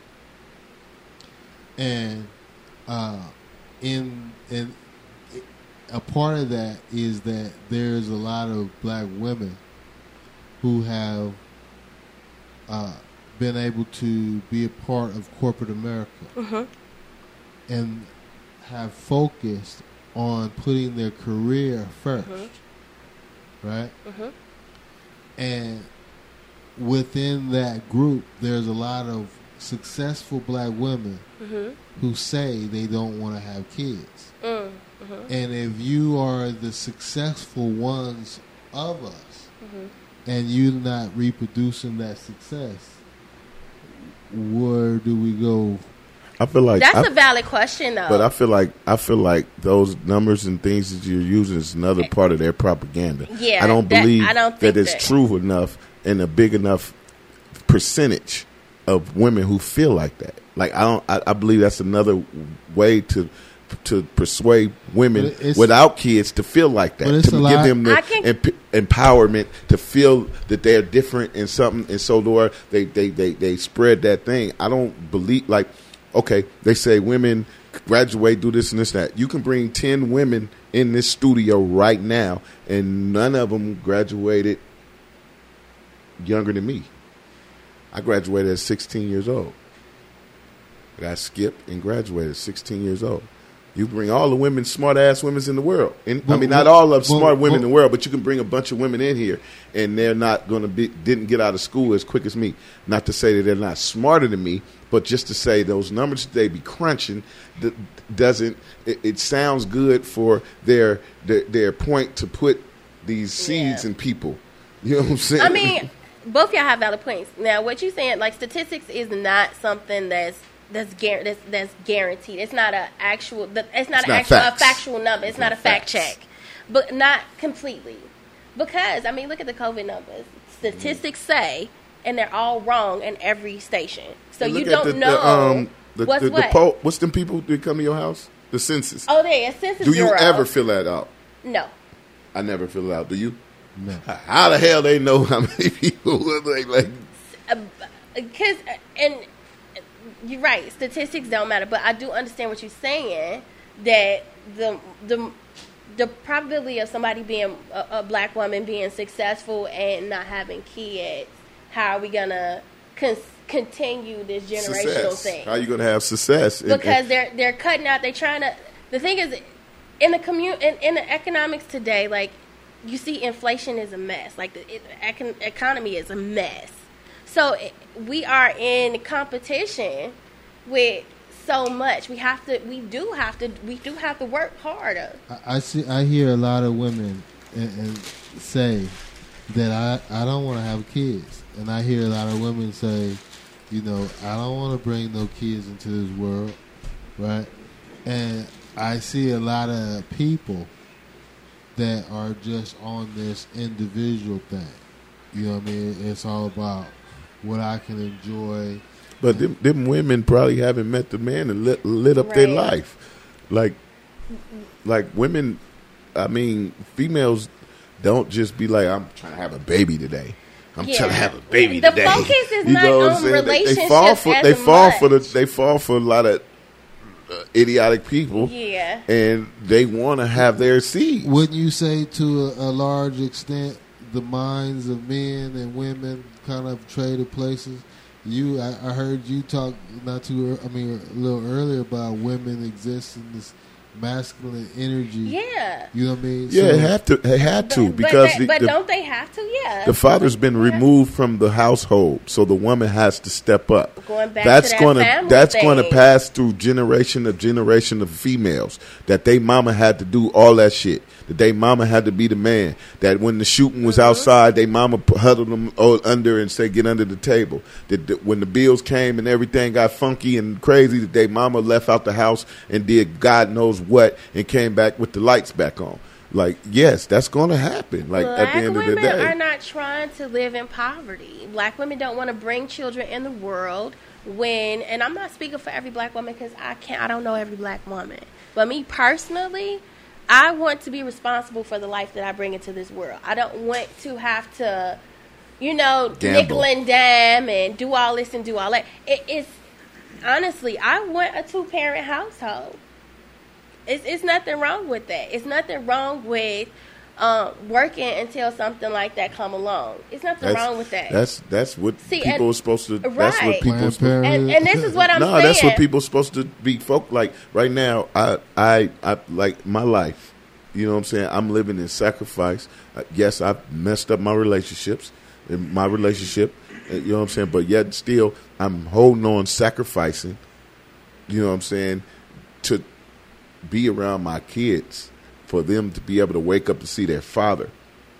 and in a part of that is that there's a lot of black women who have been able to be a part of corporate America. Mm-hmm. And have focused on putting their career first, right? Mm-hmm. And within that group, there's a lot of successful black women who say they don't want to have kids. Mm-hmm. And if you are the successful ones of us, and you're not reproducing that success, where do we go? I feel like that's a valid question, though. But I feel like those numbers and things that you're using is another part of their propaganda. Yeah, I don't believe think it's true enough and a big enough percentage of women who feel like that. Like I believe that's another way to persuade women without kids to feel like that, to give them the empowerment to feel that they're different in something, and so they spread that thing. I don't believe, like, okay, they say women graduate, do this and this, that. You can bring 10 women in this studio right now, and none of them graduated younger than me. I graduated at 16 years old. I got skipped and graduated at 16 years old. You bring all the women, smart-ass women in the world. And, not all of smart women in the world, but you can bring a bunch of women in here, and they're not going to didn't get out of school as quick as me. Not to say that they're not smarter than me, but just to say those numbers that they be crunching it sounds good for their point to put these seeds in people. You know what I'm saying? I mean, both y'all have valid points. Now, what you're saying, like, statistics is not something that's guaranteed. It's not a actual. It's not a factual number. It's not a fact check, but not completely. Because look at the COVID numbers. Statistics say, and they're all wrong in every station. So you don't know what's what. What's them people that come to your house? The census. Oh, yeah, census. Do you ever fill that out? No. I never fill it out. Do you? No. How the hell they know how many people like? Because you're right. Statistics don't matter, but I do understand what you're saying. That the probability of somebody being a black woman being successful and not having kids, how are we gonna continue this generational thing? How are you gonna have success? Because they're cutting out. They're trying to. The thing is, in the economics today, like, you see, inflation is a mess. Like, the economy is a mess. So we are in competition with so much. We do have to work harder. I hear a lot of women and say that I don't want to have kids, and I hear a lot of women say, I don't want to bring no kids into this world, right? And I see a lot of people that are just on this individual thing. You know what I mean? It's all about what I can enjoy. But them women probably haven't met the man and lit up their life. Like women, females don't just be like, I'm trying to have a baby today. I'm trying to have a baby today. The focus is not on relationships They fall for a lot of idiotic people. Yeah. And they want to have their seeds. Wouldn't you say to a large extent the minds of men and women kind of traded places? I heard you talk a little earlier about women exist in this masculine energy. Yeah. You know what I mean? Yeah, so, they had to because don't they have to? Yeah. The father's been removed from the household, so the woman has to step up. Going back that's going to pass through generation of females that they mama had to do all that shit. That they mama had to be the man. That when the shooting was outside, they mama huddled them under and say, "Get under the table." That when the bills came and everything got funky and crazy, that they mama left out the house and did God knows what and came back with the lights back on. Like, yes, that's going to happen. Like, Black at the end of the day, women are not trying to live in poverty. Black women don't want to bring children in the world and I'm not speaking for every black woman because I don't know every black woman. But me personally, I want to be responsible for the life that I bring into this world. I don't want to have to, gamble. Nickel and dime and do all this and do all that. It's honestly, I want a 2-parent household. It's nothing wrong with that. It's nothing wrong with working until something like that come along. It's nothing wrong with that. That's what people are supposed to. Right. That's what people. And this is what I'm saying. No, that's what people are supposed to be. Like right now, I like my life. You know what I'm saying? I'm living in sacrifice. Yes, I've messed up my relationships. In my relationship, you know what I'm saying. But yet still, I'm holding on, sacrificing. You know what I'm saying, to be around my kids, for them to be able to wake up to see their father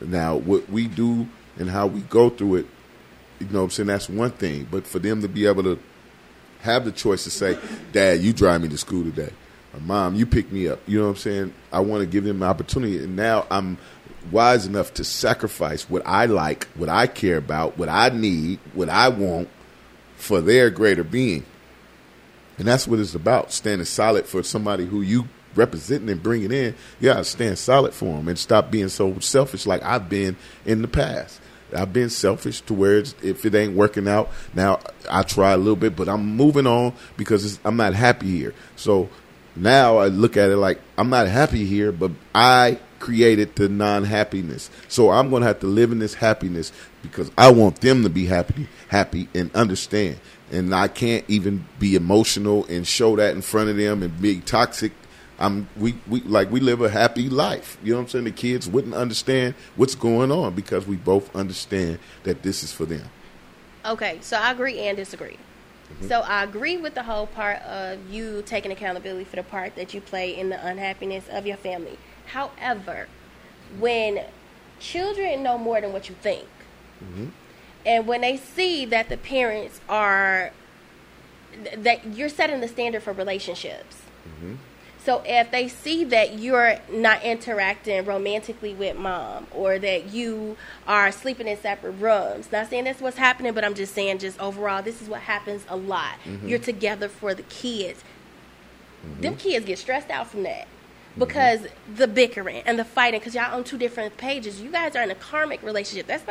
Now, what we do and how we go through it, you know what I'm saying, that's one thing. But for them to be able to have the choice to say, Dad, you drive me to school today. Or Mom, you pick me up. You know what I'm saying? I want to give them the opportunity. And now I'm wise enough to sacrifice what I like, what I care about, what I need, what I want for their greater being. And that's what it's about, standing solid for somebody who you representing and bringing in. You got to stand solid for them and stop being so selfish like I've been in the past. I've been selfish to where if it ain't working out, now I try a little bit, but I'm moving on because I'm not happy here. So now I look at it like I'm not happy here, but I created the non-happiness. So I'm going to have to live in this happiness because I want them to be happy and understand. And I can't even be emotional and show that in front of them and be toxic. We live a happy life. You know what I'm saying? The kids wouldn't understand what's going on because we both understand that this is for them. Okay, so I agree and disagree. Mm-hmm. So I agree with the whole part of you taking accountability for the part that you play in the unhappiness of your family. However, when children know more than what you think, mm-hmm. and when they see that the parents are, that you're setting the standard for relationships. Mm-hmm. So if they see that you're not interacting romantically with Mom, or that you are sleeping in separate rooms, not saying that's what's happening, but I'm just saying just overall, this is what happens a lot. Mm-hmm. You're together for the kids. Mm-hmm. Them kids get stressed out from that. Because mm-hmm. the bickering and the fighting, because y'all on two different pages. You guys are in a karmic relationship. That's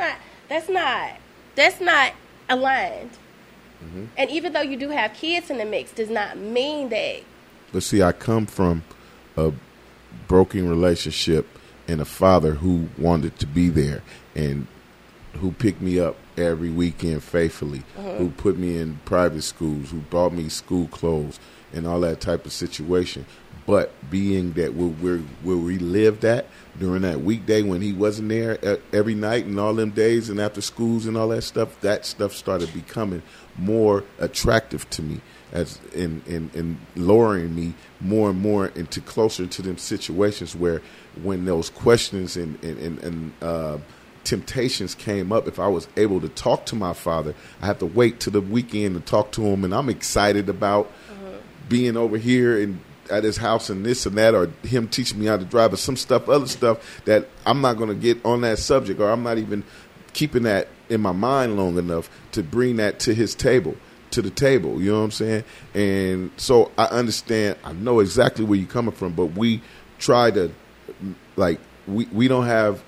not aligned. Mm-hmm. And even though you do have kids in the mix, does not mean that. But see, I come from a broken relationship and a father who wanted to be there and who picked me up every weekend faithfully, mm-hmm. who put me in private schools, who bought me school clothes and all that type of situation. But being that where we lived at during that weekday when he wasn't there every night and all them days and after schools and all that stuff started becoming more attractive to me as in lowering me more and more into closer to them situations where when those questions and temptations came up, if I was able to talk to my father, I have to wait till the weekend to talk to him, and I'm excited about being over here and at his house and this and that, or him teaching me how to drive, or some stuff, other stuff that I'm not going to get on that subject, or I'm not even keeping that in my mind long enough to bring that to the table. You know what I'm saying? And so I understand, I know exactly where you're coming from, but we try to, like, we don't have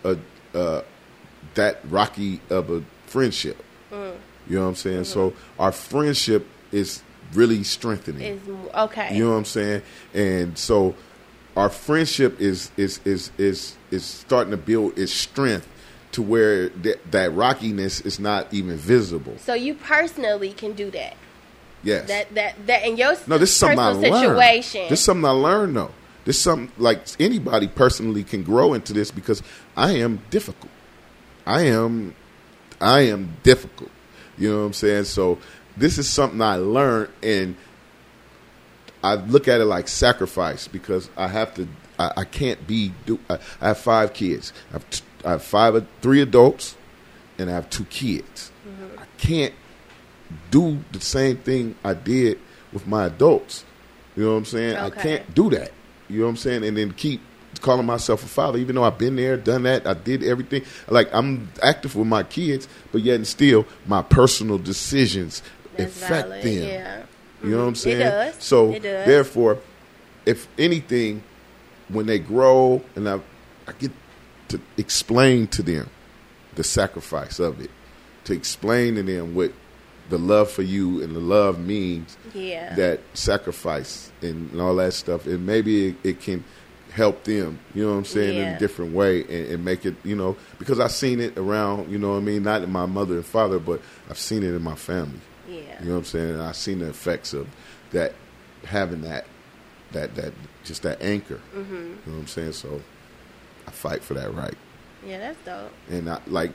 that rocky of a friendship. You know what I'm saying? Mm-hmm. So our friendship is really strengthening. Okay. You know what I'm saying? And so our friendship is starting to build its strength to where that rockiness is not even visible. So you personally can do that. Yes. That in your no, this is something personal situation. This is something I learned though. This is something like anybody personally can grow into this because I am difficult. I am difficult. You know what I'm saying? So this is something I learned, and I look at it like sacrifice because I have to. I can't be. I have 5 kids. I have 3 adults, and I have 2 kids. Mm-hmm. I can't do the same thing I did with my adults. You know what I'm saying? Okay. I can't do that. You know what I'm saying? And then keep calling myself a father, even though I've been there, done that. I did everything. Like, I'm active with my kids, but yet and still, my personal decisions affect them. Yeah. You know what I'm saying? It does. So, it does. Therefore, if anything, when they grow, and I get to explain to them the sacrifice of it, to explain to them what the love for you and the love means, that sacrifice and all that stuff, and maybe it can help them, you know what I'm saying, in a different way and make it, you know, because I've seen it around, you know what I mean, not in my mother and father, but I've seen it in my family. Yeah. You know what I'm saying? And I've seen the effects of that, having that just that anchor. Mm-hmm. You know what I'm saying? So I fight for that right. Yeah, that's dope. And I, like,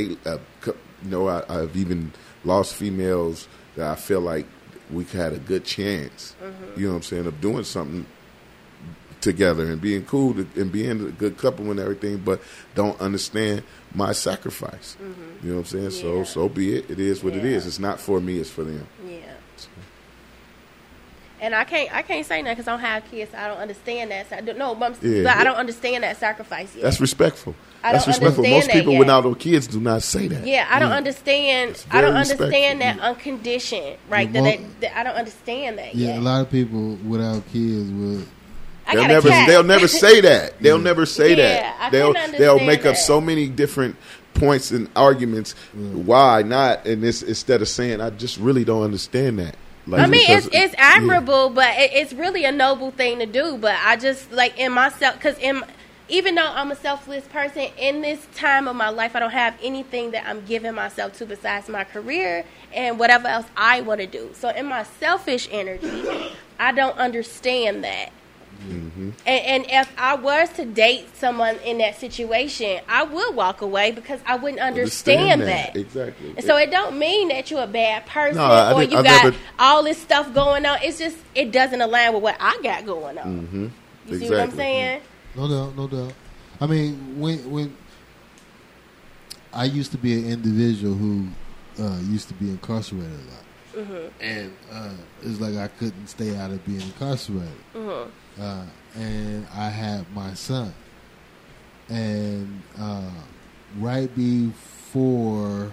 I've even lost females that I feel like we had a good chance, you know what I'm saying, of doing something together and being cool and being a good couple and everything, but don't understand my sacrifice. You know what I'm saying? Yeah. So be it. It is what it Yeah. is. It's not for me. It's for them. Yeah. And I can't say that because I don't have kids. So I don't understand that. No, but I don't understand that sacrifice yet. That's respectful. I That's don't respectful. understand Most that people yet. without kids do not say that. Yeah, I don't understand. It's I don't very understand that respectful. unconditioned, right? Yeah, That I don't understand that Yeah, yet. a lot of people without kids would. I got a cat. They'll never say that. They'll never say Yeah, I that. They'll couldn't make understand up that. so many different points and arguments why not, and this instead of saying I just really don't understand that. Like, I mean, because- it's admirable, but it's really a noble thing to do. But I just like in myself, because even though I'm a selfless person, in this time of my life, I don't have anything that I'm giving myself to besides my career and whatever else I want to do. So in my selfish energy, I don't understand that. And if I was to date someone in that situation, I would walk away because I wouldn't understand that. Exactly. And so it don't mean that you're a bad person No, I or didn't- you I got never- all this stuff going on. It's just it doesn't align with what I got going on. You see what I'm Exactly. saying? No doubt, no doubt. I mean, when I used to be an individual who used to be incarcerated a lot, and it's like I couldn't stay out of being incarcerated. And I had my son, and right before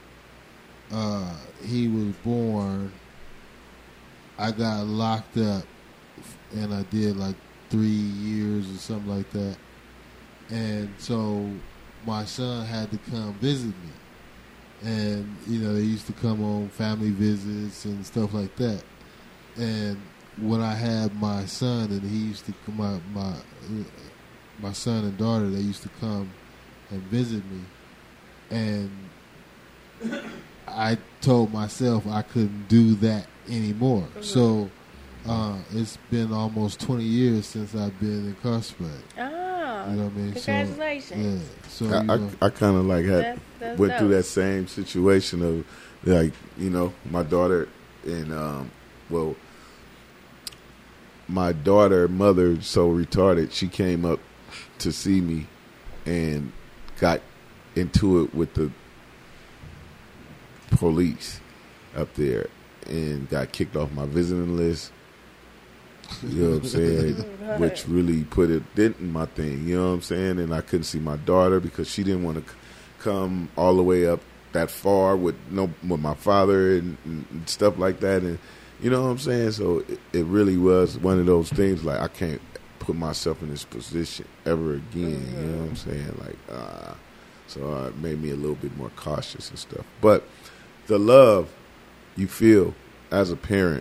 he was born, I got locked up, and I did like 3 years or something like that. And so my son had to come visit me. And, they used to come on family visits and stuff like that. And when I had my son, and he used to come, my son and daughter, they used to come and visit me. And I told myself I couldn't do that anymore. So it's been almost 20 years since I've been incarcerated. Oh, You know what I mean? congratulations. So, yeah. So, I kind of like That's went through dope. that same situation of like my daughter and my daughter mother so retarded she came up to see me and got into it with the police up there and got kicked off my visiting list. You know what I'm saying? Which really put a dent in my thing. You know what I'm saying? And I couldn't see my daughter because she didn't want to come all the way up that far with my father and stuff like that. And you know what I'm saying? So it really was one of those things like I can't put myself in this position ever again. You know what I'm saying? Like, so it made me a little bit more cautious and stuff. But the love you feel as a parent,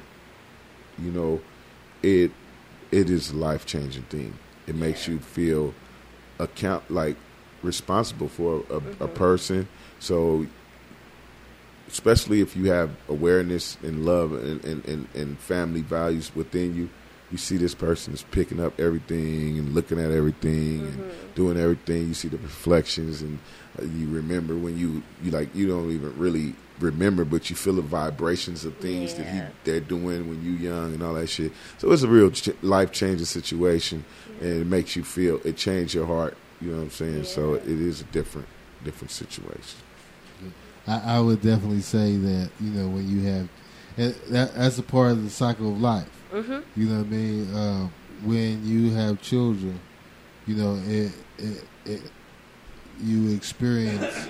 it is a life-changing thing. It makes you feel responsible for a person. So especially if you have awareness and love and family values within you, you see this person is picking up everything and looking at everything and doing everything. You see the reflections and you remember when you don't even really remember, but you feel the vibrations of things that they're doing when you're young and all that shit. So it's a real life-changing situation, and it makes you feel, it changed your heart. You know what I'm saying? Yeah. So it is a different situation. I would definitely say that, when you have, and that's a part of the cycle of life. You know what I mean? When you have children, you experience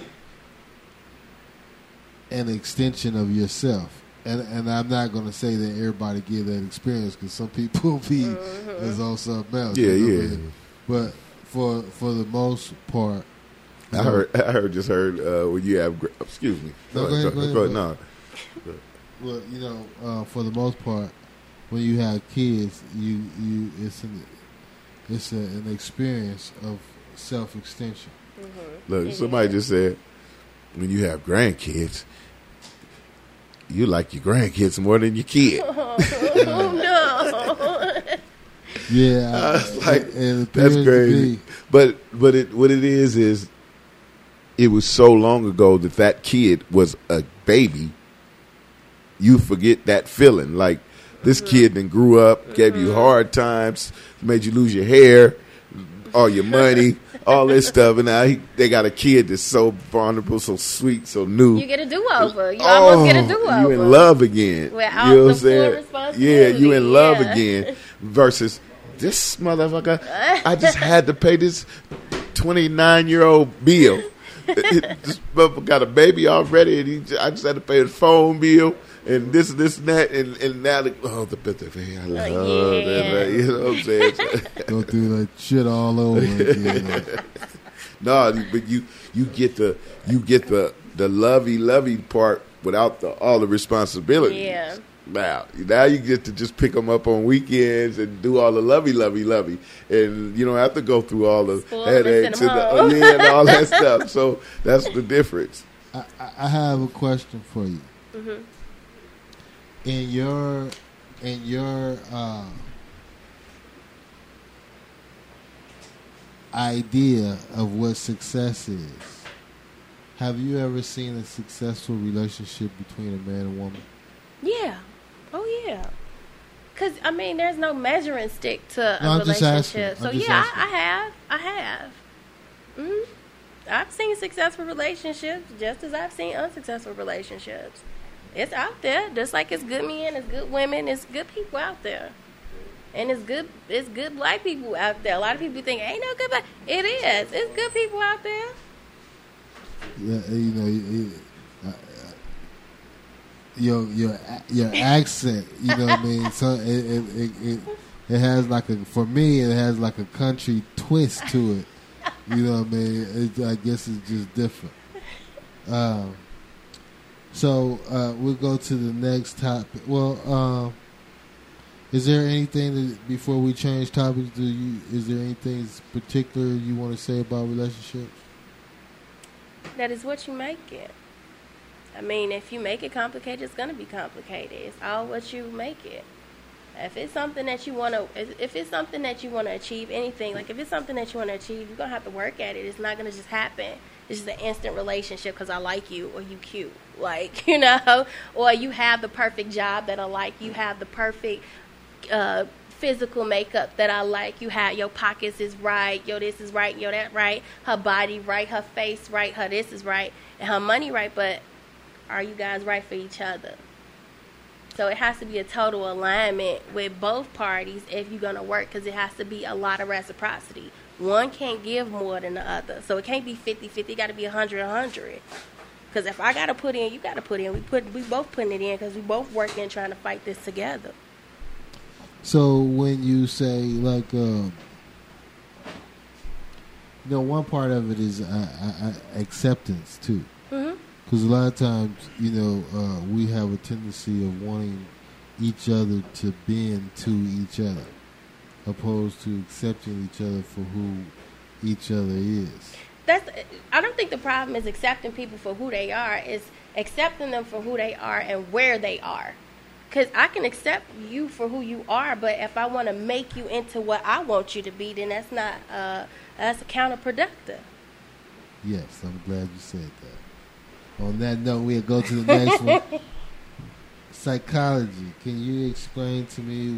an extension of yourself. And I'm not going to say that everybody get that experience because some people is on something else. Yeah, you know yeah. what I mean? But for the most part, I heard when you have. Excuse me. No, go ahead. No. Well, for the most part, when you have kids, it's an experience of self-extension. Look, somebody just said when you have grandkids, you like your grandkids more than your kid. Oh no! Yeah, That's crazy. But what it is it was so long ago that kid was a baby. You forget that feeling. Like This kid then grew up, gave you hard times, made you lose your hair, all your money, all this stuff, and now they got a kid that's so vulnerable, so sweet, so new. You get a do-over. You almost get a do-over. You in love again. Without you know what the I'm saying? full responsibility. Yeah, you in love again. Versus this motherfucker, I just had to pay this 29-year-old bill. This motherfucker got a baby already, and I just had to pay the phone bill. And this and that, and now the I love it. You know what I'm saying? Go through that shit all over again. No, but you get the lovey part without all the responsibility. Yeah. Now you get to just pick them up on weekends and do all the lovey, and you don't have to go through all the headaches and all that stuff. So that's the difference. I have a question for you. Mm-hmm. In your idea of what success is, have you ever seen a successful relationship between a man and woman? Yeah. Oh, yeah. Because, I mean, there's no measuring stick to No, a I'm just relationship. asking. I have. Mm-hmm. I've seen successful relationships just as I've seen unsuccessful relationships. It's out there, just like it's good men, it's good women, it's good people out there, and it's good black people out there. A lot of people think ain't no good black. It is. It's good people out there. Yeah, your accent, you know what I mean. So it has like for me it has like a country twist to it. You know what I mean. I guess it's just different. So we'll go to the next topic. Well, is there anything that, before we change topics, is there anything particular you want to say about relationships? That is what you make it. I mean, if you make it complicated, it's going to be complicated. It's all what you make it. If it's something that you want to achieve, anything, like if it's something that you want to achieve, you're going to have to work at it. It's not going to just happen. It's just an instant relationship because I like you or you cute. Like, you know, or you have the perfect job that I like. You have the perfect physical makeup that I like. You have your pockets is right. Yo, this is right. Yo, that right. Her body right. Her face right. Her this is right. And her money right. But are you guys right for each other? So it has to be a total alignment with both parties if you're going to work, because it has to be a lot of reciprocity. One can't give more than the other. So it can't be 50-50. It got to be 100-100. Because if I got to put in, you got to put in. We both putting it in because we both working trying to fight this together. So when you say, like, one part of it is acceptance, too. Mm-hmm. Because a lot of times, we have a tendency of wanting each other to bend to each other, opposed to accepting each other for who each other is. I don't think the problem is accepting people for who they are. It's accepting them for who they are and where they are. Because I can accept you for who you are, but if I want to make you into what I want you to be, then that's not that's counterproductive. Yes, I'm glad you said that. On that note, we'll go to the next one. Psychology. Can you explain to me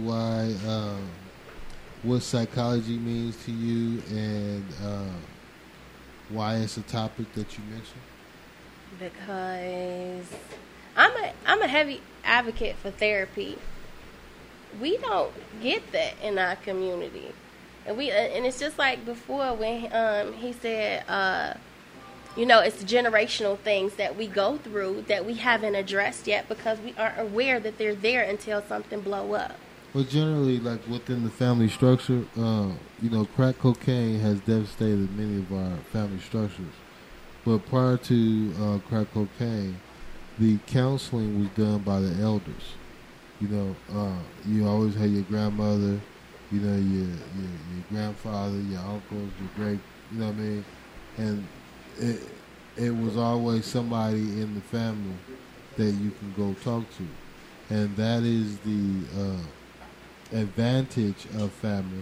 what psychology means to you and why it's a topic that you mentioned? Because I'm a heavy advocate for therapy. We don't get that in our community, and it's just like before when he said, it's generational things that we go through that we haven't addressed yet because we aren't aware that they're there until something blow up. Well, generally, like within the family structure, crack cocaine has devastated many of our family structures. But prior to crack cocaine, the counseling was done by the elders. You always had your grandmother, your grandfather, your uncles, your great, you know what I mean? And it was always somebody in the family that you can go talk to. And that is the advantage of family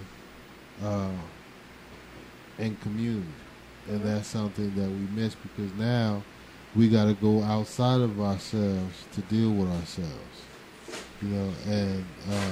and community. And that's something that we miss because now we got to go outside of ourselves to deal with ourselves. you know, and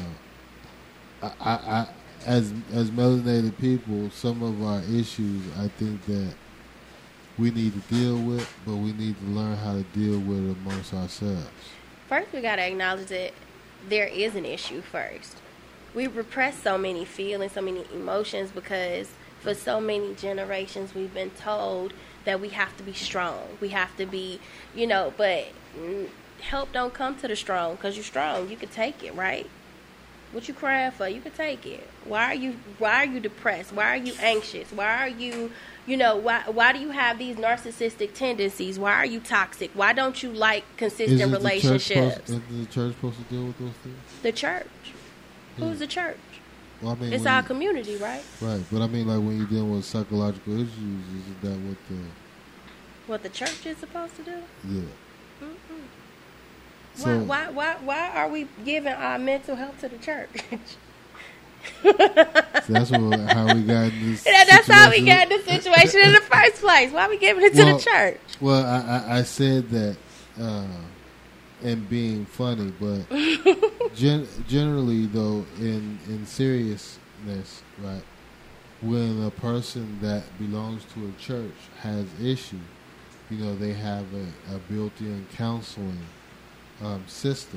I as melanated people, some of our issues I think that we need to deal with, but we need to learn how to deal with it amongst ourselves. First, we got to acknowledge that there is an issue first. We repress so many feelings, so many emotions, because for so many generations we've been told that we have to be strong. We have to be, you know, but help don't come to the strong, because you're strong. You can take it, right? What you crying for? You can take it. Why are you depressed? Why are you anxious? Why are you, you know, why do you have these narcissistic tendencies? Why are you toxic? Why don't you like consistent relationships? Isn't the church supposed to deal with those things? The church. Yeah. Who's the church? Well, I mean, it's our community, right? Right, but I mean, like when you're dealing with psychological issues, isn't that what the church is supposed to do? Yeah. Mm-mm. So, why are we giving our mental health to the church? So that's how we got in this. That's how we got in this situation in the first place. Why are we giving it to the church? Well, I said that in being funny, but generally, though, in seriousness, right? When a person that belongs to a church has issue, you know, they have a built-in counseling system.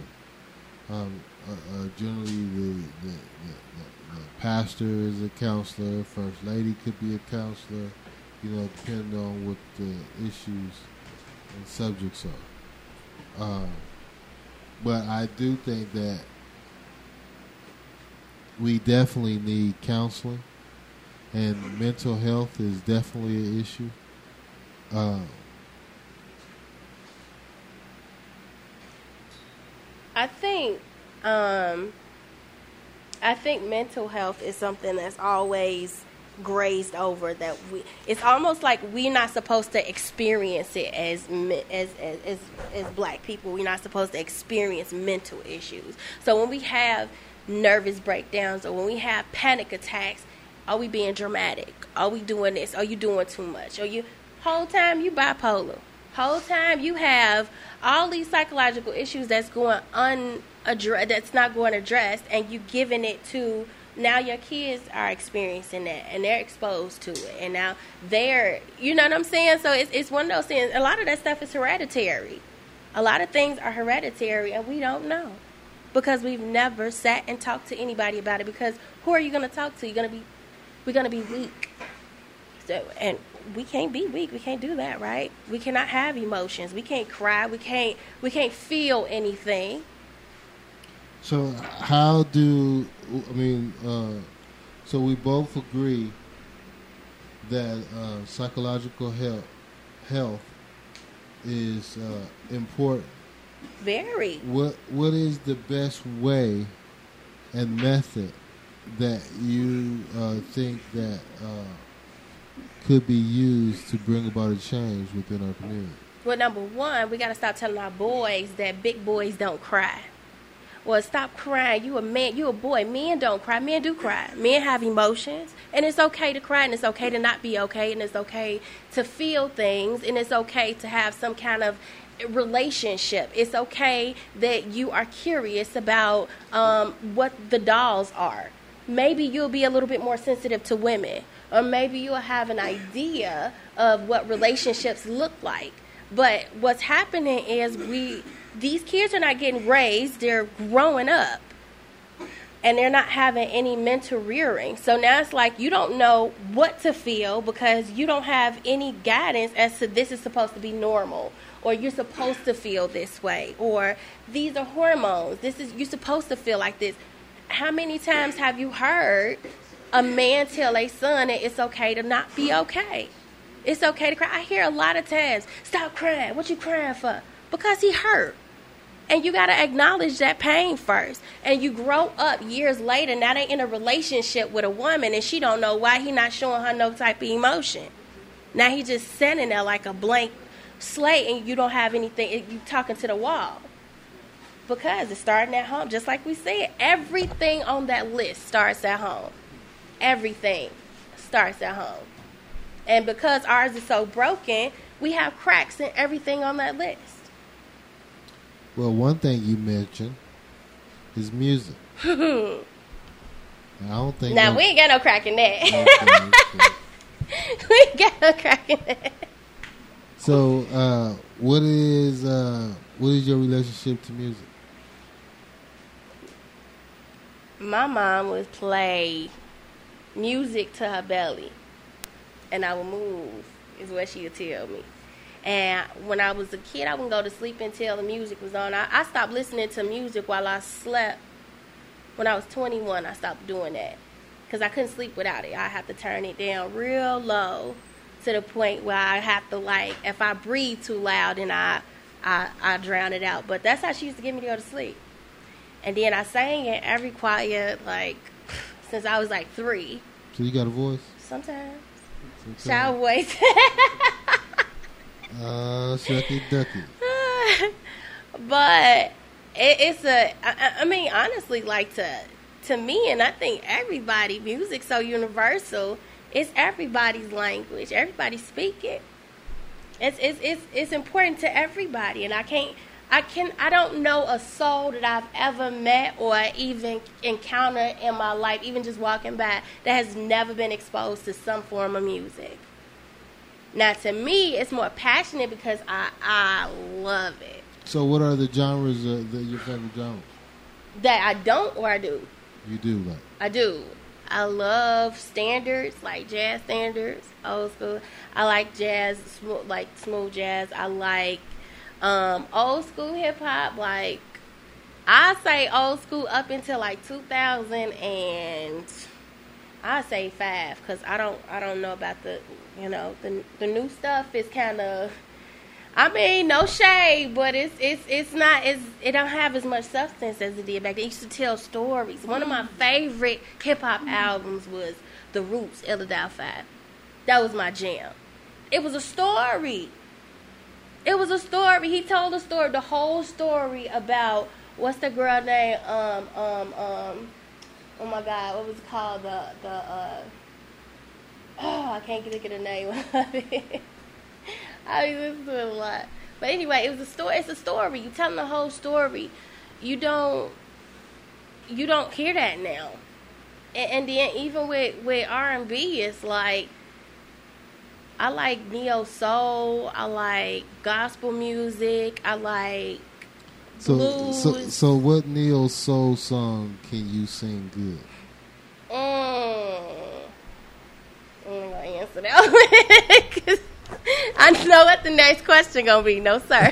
Generally, the pastor is a counselor. First lady could be a counselor. You know, depending on what the issues and subjects are. But I do think that we definitely need counseling, and mental health is definitely an issue. I think mental health is something that's always grazed over, that it's almost like we're not supposed to experience it as black people. We're not supposed to experience mental issues. So when we have nervous breakdowns or when we have panic attacks, are we being dramatic? Are we doing this? Are you doing too much? Are you whole time you bipolar? Whole time you have all these psychological issues that's going unaddressed, that's not going addressed, and you giving it to, now your kids are experiencing that and they're exposed to it, and now they're, you know what I'm saying? So it's one of those things. A lot of that stuff is hereditary. A lot of things are hereditary and we don't know because we've never sat and talked to anybody about it. Because who are you going to talk to? We're going to be weak. So, and we can't be weak. We can't do that, right? We cannot have emotions. We can't cry. We can't feel anything. So so we both agree that psychological health is important. Very. What is the best way and method that you think that could be used to bring about a change within our community? Well, number one, we got to stop telling our boys that big boys don't cry. Well, stop crying. You a man. You a boy. Men don't cry. Men do cry. Men have emotions. And it's okay to cry, and it's okay to not be okay, and it's okay to feel things, and it's okay to have some kind of relationship. It's okay that you are curious about what the dolls are. Maybe you'll be a little bit more sensitive to women, or maybe you'll have an idea of what relationships look like. But what's happening is these kids are not getting raised, they're growing up. And they're not having any mental rearing. So now it's like you don't know what to feel because you don't have any guidance as to this is supposed to be normal. Or you're supposed to feel this way. Or these are hormones. You're supposed to feel like this. How many times have you heard a man tell a son that it's okay to not be okay? It's okay to cry. I hear a lot of times, stop crying. What you crying for? Because he hurt. And you got to acknowledge that pain first. And you grow up years later, now they in a relationship with a woman and she don't know why he not showing her no type of emotion. Now he just sitting there like a blank slate and you don't have anything, you talking to the wall. Because it's starting at home. Just like we said, everything on that list starts at home. Everything starts at home. And because ours is so broken, we have cracks in everything on that list. Well, one thing you mentioned His music. I don't think. Now, we ain't got no crack in that. We ain't got no crack in that. So, what is your relationship to music? My mom would play music to her belly, and I would move, is what she would tell me. And when I was a kid, I wouldn't go to sleep until the music was on. I stopped listening to music while I slept. When I was 21, I stopped doing that because I couldn't sleep without it. I had to turn it down real low to the point where I have to, like, if I breathe too loud, then I drown it out. But that's how she used to get me to go to sleep. And then I sang in every choir, like, since I was, like, 3. So you got a voice? Sometimes. Shower voice. Shucky ducky. But I mean, honestly, like, to me, and I think everybody, music's so universal, it's everybody's language. Everybody speak it. It's important to everybody, and I don't know a soul that I've ever met or even encountered in my life, even just walking by, that has never been exposed to some form of music. Now, to me, it's more passionate because I love it. So what are the genres, your favorite genres? That I don't or I do? You do, like? I do. I love standards, like jazz standards, old school. I like jazz, like smooth jazz. I like old school hip hop. Like, I say old school up until like 2000 and I say 5 because I don't know about the the new stuff is kind of. I mean, no shade, but it's not it don't have as much substance as it did back then. It used to tell stories. One of my favorite hip hop albums was The Roots, Illidale 5. That was my jam. It was a story. It was a story. He told a story, the whole story about what's the girl name? Oh my God, what was it called? I can't think of the name of it. I listen to it a lot. But anyway, it was a story. It's a story. You telling the whole story. You don't hear that now. And then even with R&B, it's like, I like neo soul. I like gospel music. I like blues. So what neo soul song can you sing good? I'm not gonna answer that one 'cause I know what the next question gonna be. No, sir.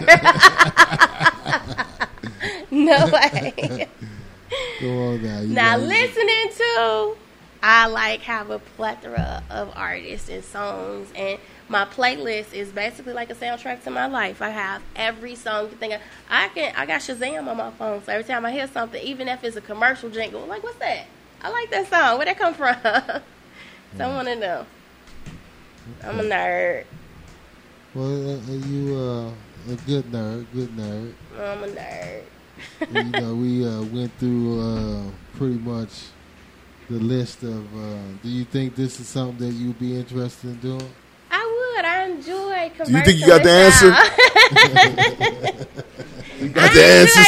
No way. Go on now. Now listening to, I have a plethora of artists and songs, and my playlist is basically like a soundtrack to my life. I have every song you can think of. I got Shazam on my phone, so every time I hear something, even if it's a commercial jingle, I'm like, what's that? I like that song. Where'd that come from? So I want to know. Okay. I'm a nerd. Well, you a good nerd. I'm a nerd. We went through pretty much the list of. Do you think this is something that you'd be interested in doing? I would. I enjoy conversing. Do you think you got the answer? You got the answer,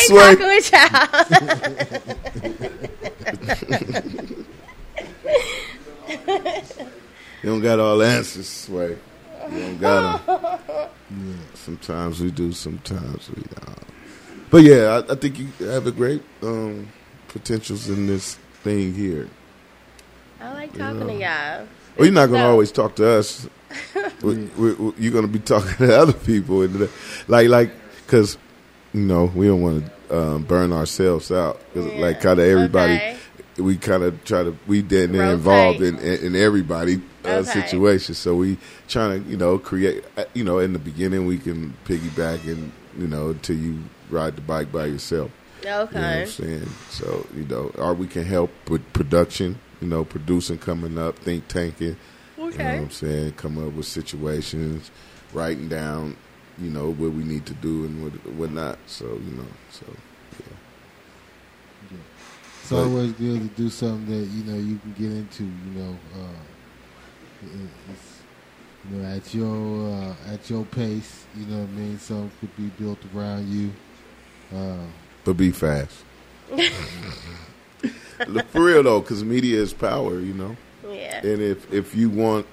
Sway. You don't got all the answers, Sway. You don't got them. Yeah. Sometimes we do, sometimes we don't. But yeah, I think you have a great potentials in this thing here. I like talking to y'all. Well, you're not going to always talk to us. You're going to be talking to other people, because we don't want to burn ourselves out. Yeah. Kind of everybody, okay. We kind of try to involved in everybody situation. So we trying to create. In the beginning we can piggyback and until you ride the bike by yourself. Okay. You know what I'm saying? So or we can help with production. Producing coming up, think tanking. Okay. You know what I'm saying? Coming up with situations, writing down, what we need to do and what not. So, yeah. It's always good to do something that, you can get into, at your pace, Something could be built around you. But be fast. For real though, because media is power, you know. Yeah. And if you want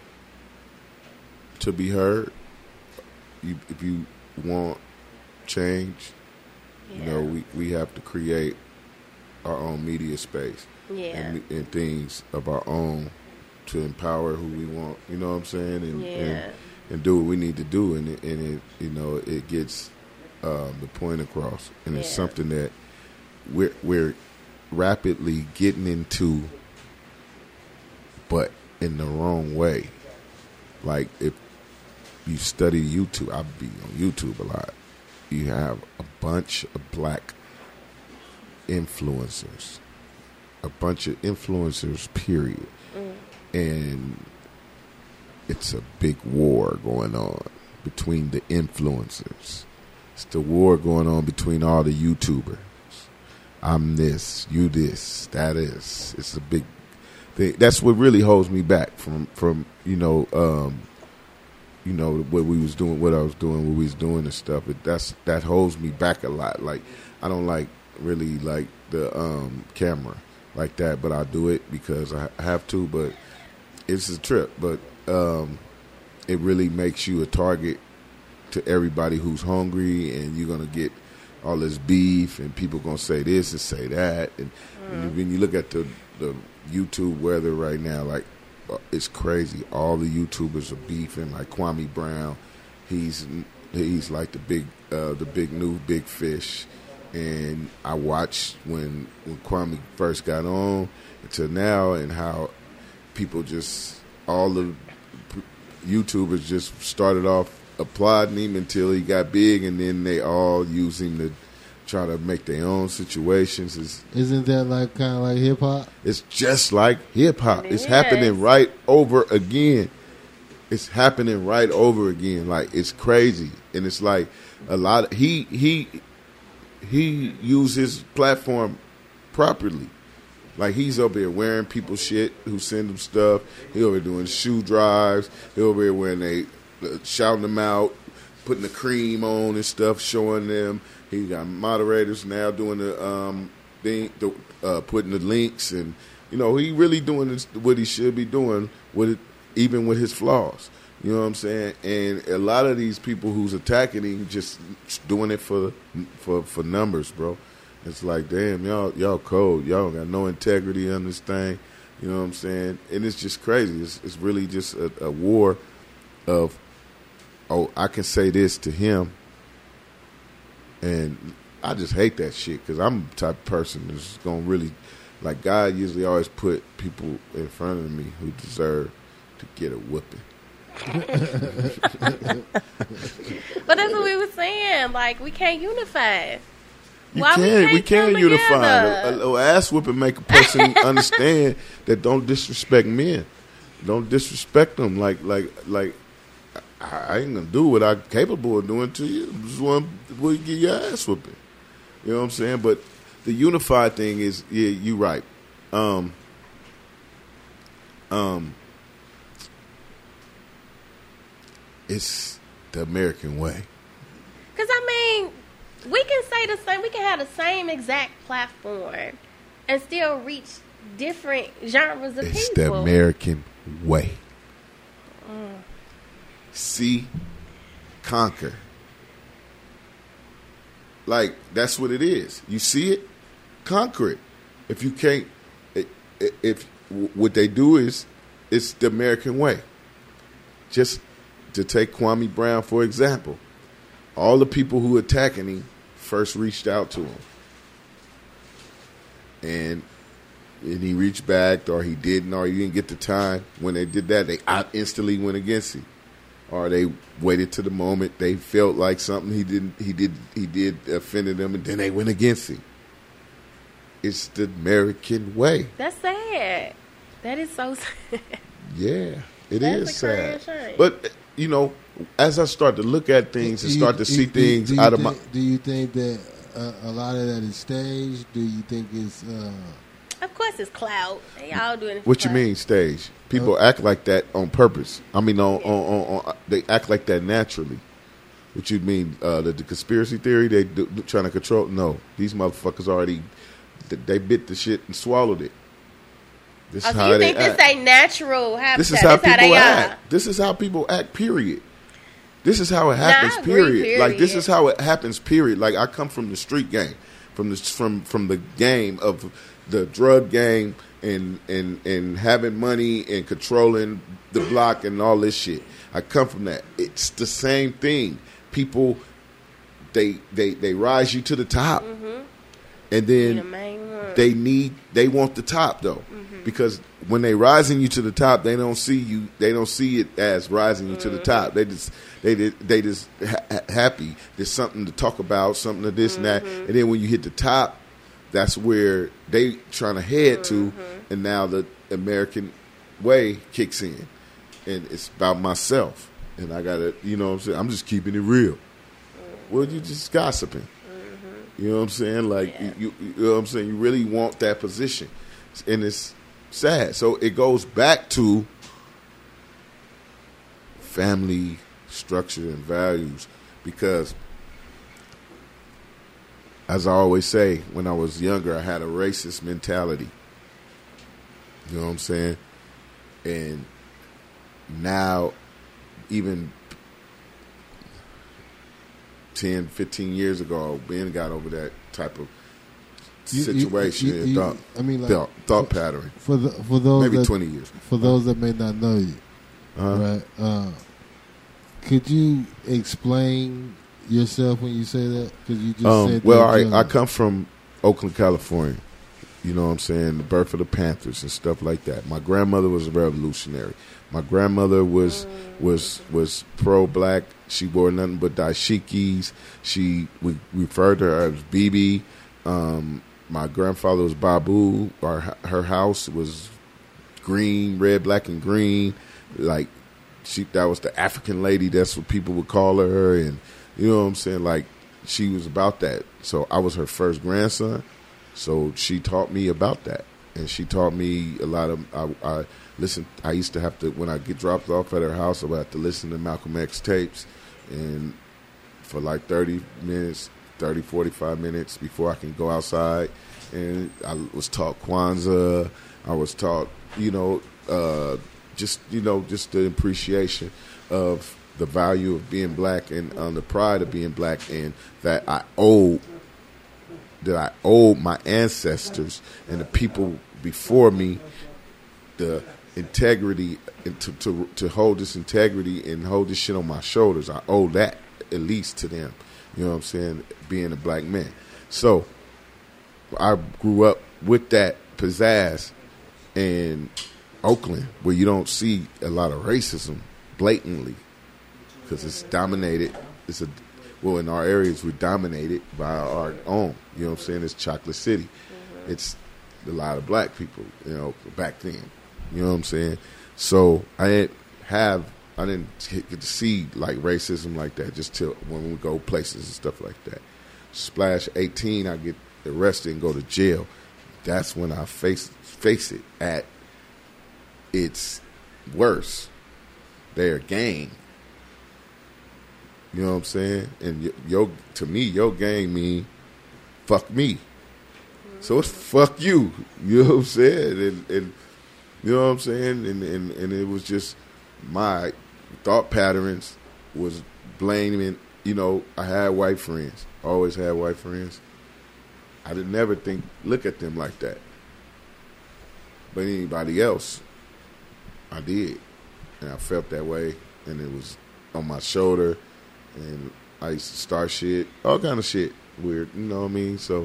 to be heard, if you want change, you know, we have to create our own media space. Yeah. And things of our own to empower who we want. You know what I'm saying? And do what we need to do, and it you know, it gets the point across, and it's something that we're rapidly getting into, but in the wrong way. Like if you study YouTube, I be on YouTube a lot. You have a bunch of black influencers, period, and it's a big war going on between the influencers. It's the war going on between all the YouTubers. I'm this, you this, that is. It's a big thing. That's what really holds me back from what we was doing, what I was doing, what we was doing and stuff. That holds me back a lot. Like I don't really like the camera like that, but I do it because I have to. But it's a trip. But it really makes you a target to everybody who's hungry, and you're gonna get all this beef, and people gonna say this and say that, and when you look at the YouTube weather right now, like it's crazy. All the YouTubers are beefing. Like Kwame Brown, he's like the big new big fish. And I watched when Kwame first got on until now, and how people all the YouTubers just started off applauding him until he got big, and then they all use him to try to make their own situations. Isn't that like kind of like hip hop? It's just like hip hop. It's happening right over again. It's happening right over again. Like it's crazy, and it's like a lot of, he used his platform properly. Like he's over here wearing people's shit who send him stuff. He over here doing shoe drives. He over here wearing shouting them out, putting the cream on and stuff, showing them. He got moderators now doing the putting the links, and you know he really doing what he should be doing with it, even with his flaws. You know what I'm saying? And a lot of these people who's attacking him just doing it for numbers, bro. It's like, damn, y'all cold. Y'all got no integrity on this thing. You know what I'm saying? And it's just crazy. It's really just a war of, oh, I can say this to him. And I just hate that shit because I'm the type of person that's going to really, like God usually always put people in front of me who deserve to get a whooping. But that's what we were saying. Like, we can't unify. We can unify. A ass whooping make a person understand that don't disrespect men. Don't disrespect them. Like I ain't gonna do what I'm capable of doing to you. I just want to get your ass whooping. You know what I'm saying? But the unified thing is, yeah, you right. It's the American way. Because, I mean, we can say the same. We can have the same exact platform and still reach different genres of people. It's the American way. See, conquer. Like, that's what it is. You see it, conquer it. If you can't, if what they do is, it's the American way. Just to take Kwame Brown, for example, all the people who attacking him first reached out to him. And he reached back, or he didn't, or he didn't get the time. When they did that, they instantly went against him. Or they waited to the moment they felt like something he did offended them, and then they went against him. It's the American way. That's sad. That is so sad. Yeah, it is sad. But you know, as I start to look at things and start to see things out of my, do you think that a lot of that is staged? Do you think it's? Of course, it's clout. They all doing it. What you mean stage? People act like that on purpose. I mean, on they act like that naturally. What you mean? The conspiracy theory? They trying to control? No, these motherfuckers already. They bit the shit and swallowed it. This is So how you they think act. this ain't natural habitat? This is how This people they act. are. This is how people act. Period. This is how it happens. I agree, Period. Like this period. is how it happens. Period. Like I come from the street game, from the game of the drug game and having money and controlling the block and all this shit. I come from that. It's the same thing. People, they rise you to the top, and The then main one. they want the top though, because when they rising you to the top, they don't see you. They don't see it as rising you to the top. They just happy. There's something to talk about, something to this and that, and then when you hit the top, that's where they trying to head to, and now the American way kicks in, and it's about myself, and I gotta, you know what I'm saying? I'm just keeping it real. Well, you just gossiping. You know what I'm saying? Like, you know what I'm saying? You really want that position, and it's sad. So it goes back to family structure and values, because as I always say, when I was younger, I had a racist mentality. You know what I'm saying? And now, even 10, 15 years ago, Ben got over that type of situation. Thought pattern. For those Maybe that, 20 years. For those that may not know you, right? Could you explain yourself when you say that? Because you just said. Well, all right. I come from Oakland, California. You know what I'm saying? The birth of the Panthers and stuff like that. My grandmother was a revolutionary. My grandmother was pro-black. She wore nothing but dashikis. We referred to her as BB. My grandfather was Babu. Her house was green, red, black, and green. Like that was the African lady. That's what people would call her. And you know what I'm saying? Like she was about that. So I was her first grandson. So she taught me about that, and she taught me a lot of. I listened. I used to have to, when I get dropped off at her house, I would have to listen to Malcolm X tapes, and for like 30 minutes, 30, 45 minutes before I can go outside. And I was taught Kwanzaa. I was taught, just the appreciation of the value of being black and the pride of being black, and that I owe my ancestors and the people before me the integrity, and to hold this integrity and hold this shit on my shoulders. I owe that at least to them. You know what I'm saying? Being a black man. So I grew up with that pizzazz in Oakland, where you don't see a lot of racism blatantly, because it's dominated. In our areas, we're dominated by our own. You know what I'm saying? It's Chocolate City. It's a lot of black people, back then. You know what I'm saying? So I didn't get to see like racism like that just till when we go places and stuff like that. Splash 18, I get arrested and go to jail. That's when I face it at its worst. They're a gang. You know what I'm saying? And to me, your gang mean fuck me. So it's fuck you. You know what I'm saying? And you know what I'm saying? And it was just my thought patterns was blaming. I had white friends. Always had white friends. I didn't never look at them like that. But anybody else, I did. And I felt that way. And it was on my shoulder. And I used to start shit, all kind of shit, weird, you know what I mean? So,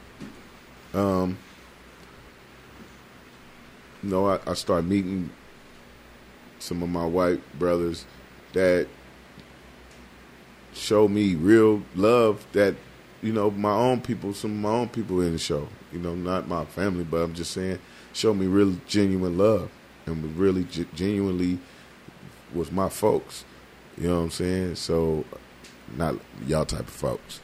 I started meeting some of my white brothers that showed me real love that, my own people, some of my own people in the show, not my family, but I'm just saying, showed me real genuine love, and really genuinely was my folks. You know what I'm saying? So, not y'all type of folks.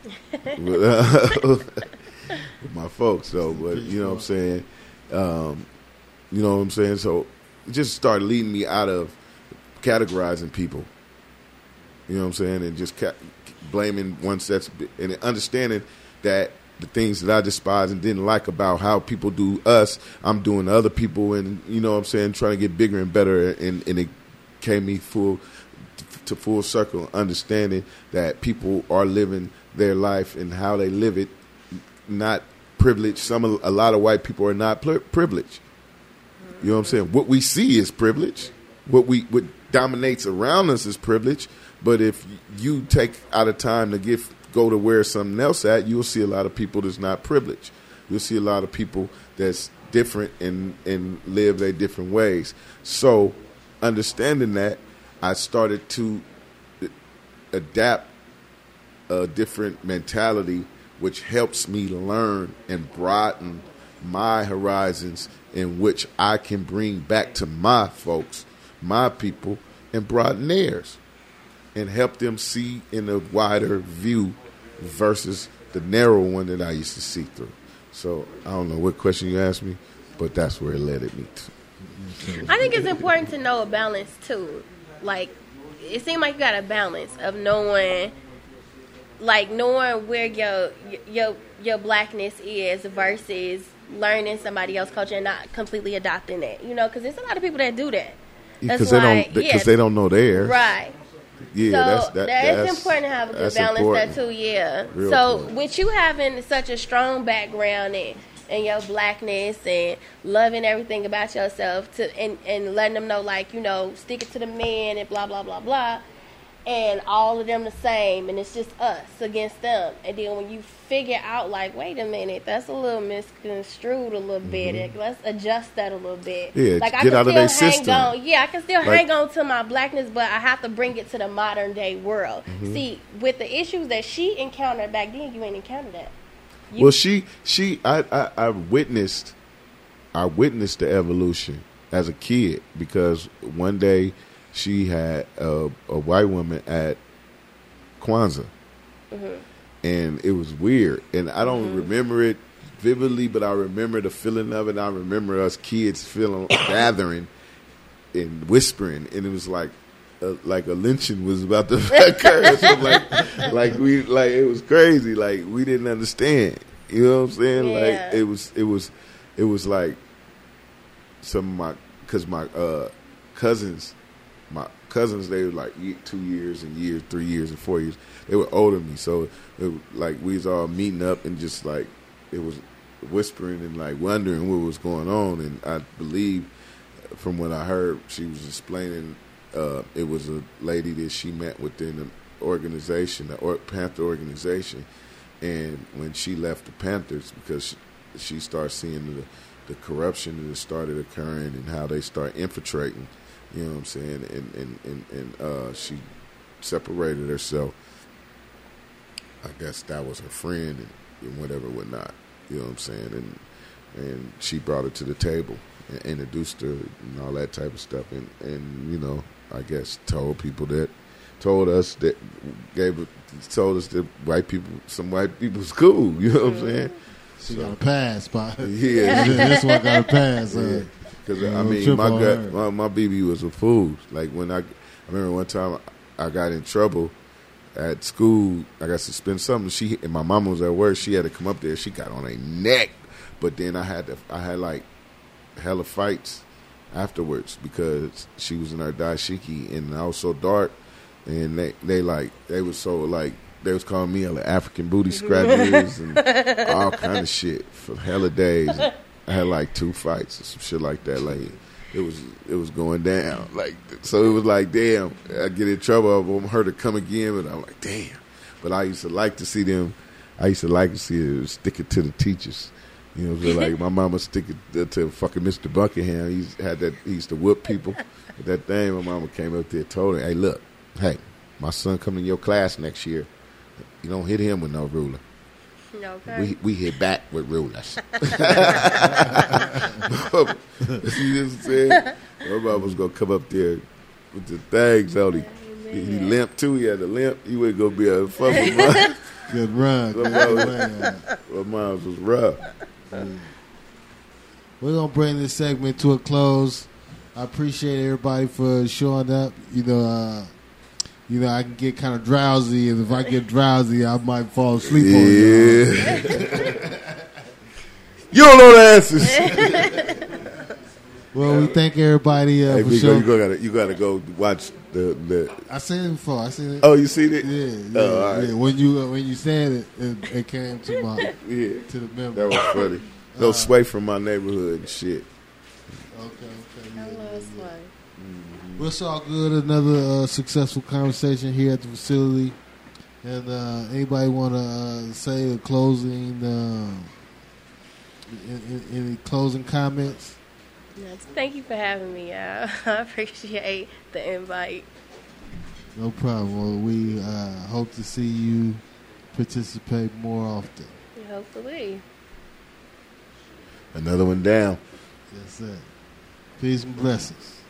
My folks, though. But, you know what I'm saying? You know what I'm saying? So, it just started leading me out of categorizing people. You know what I'm saying? And just blaming one set, and understanding that the things that I despise and didn't like about how people do us, I'm doing to other people, and you know what I'm saying, trying to get bigger and better, and it came me full circle, understanding that people are living their life and how they live it, not privileged. A lot of white people are not privileged. You know what I'm saying? What we see is privilege. What dominates around us is privilege. But if you take out of time to go to where something else at, you'll see a lot of people that's not privileged. You'll see a lot of people that's different and live their different ways. So understanding that, I started to adapt a different mentality, which helps me learn and broaden my horizons, in which I can bring back to my folks, my people, and broaden theirs, and help them see in a wider view versus the narrow one that I used to see through. So I don't know what question you asked me, but that's where it led me to. I think it's important to know a balance too. Like, it seemed like you got a balance of knowing where your blackness is versus learning somebody else's culture and not completely adopting it. You know, because there's a lot of people that do that. Because they don't know theirs. Right. Yeah, so that's important to have a good balance there too. Yeah. Real so important. With you having such a strong background and your blackness and loving everything about yourself and letting them know, like, you know, stick it to the man and blah blah blah blah, and all of them the same, and it's just us against them. And then when you figure out, like, wait a minute, that's a little misconstrued a little bit. Let's adjust that a little bit. Yeah, like, get out of their system. I can still hang on to my blackness, but I have to bring it to the modern day world. See, with the issues that she encountered back then, you ain't encountered that. I witnessed the evolution as a kid, because one day she had a white woman at Kwanzaa, and it was weird, and I don't remember it vividly, but I remember the feeling of it. I remember us kids gathering and whispering, and it was like a lynching was about to occur. So it was crazy. Like, we didn't understand. You know what I'm saying? Yeah. Like, it was like some of my cousins, they were like 2 years and 3 years and 4 years. They were older than me, so we was all meeting up and just like, it was whispering and like wondering what was going on. And I believe, from what I heard, she was explaining. It was a lady that she met within an organization, the Panther organization, and when she left the Panthers, because she started seeing the corruption that started occurring and how they start infiltrating, you know what I'm saying, and she separated herself. I guess that was her friend and whatever, whatnot, you know what I'm saying, and she brought her to the table and introduced her and all that type of stuff, and you know, I guess told us that some white people's cool. You know what I'm saying? She got a pass, but yeah, this one got a pass. Because I mean, my BB was a fool. Like, when I remember one time I got in trouble at school. I got suspended something. And my mama was at work. She had to come up there. She got on her neck, but then I had like hella fights afterwards, because she was in her dashiki and I was so dark, and they was so like, they was calling me African booty scratchers and all kind of shit for hella days. I had like 2 fights or some shit like that. Like, it was going down. Like, so it was like, damn, I get in trouble. I want her to come again, but I'm like, damn. But I used to like to see them. I used to like to see them stick it to the teachers. You know what I'm saying? Like, my mama stick it to fucking Mr. Buckingham. He used to whip people with that thing. My mama came up there and told her, hey, look, my son coming to your class next year. You don't hit him with no ruler. Okay. We hit back with rulers. See what I'm saying? My mama was going to come up there with the things on him. He limped too. He had a limp. He wasn't going to be able to fuck with mine. Good run. My mom was rough. We're going to bring this segment to a close. I appreciate everybody for showing up. You know, you know, I can get kind of drowsy, and if I get drowsy, I might fall asleep on it. You don't know the answers. Well, we thank everybody Hey, for Vigo, sure. you gotta go watch the. I seen it before. I seen it. Oh, you seen it? Yeah. Oh, all right. Yeah. When you said it came to my Yeah, to the memory. that was funny. No Sway from my neighborhood and shit. Okay. I love Sway. Well, it's all good. Another successful conversation here at the facility. And anybody want to say a closing? Any closing comments? Yes, thank you for having me. I appreciate the invite. No problem. Well, we hope to see you participate more often. Hopefully. Another one down. That's it. Peace and blessings.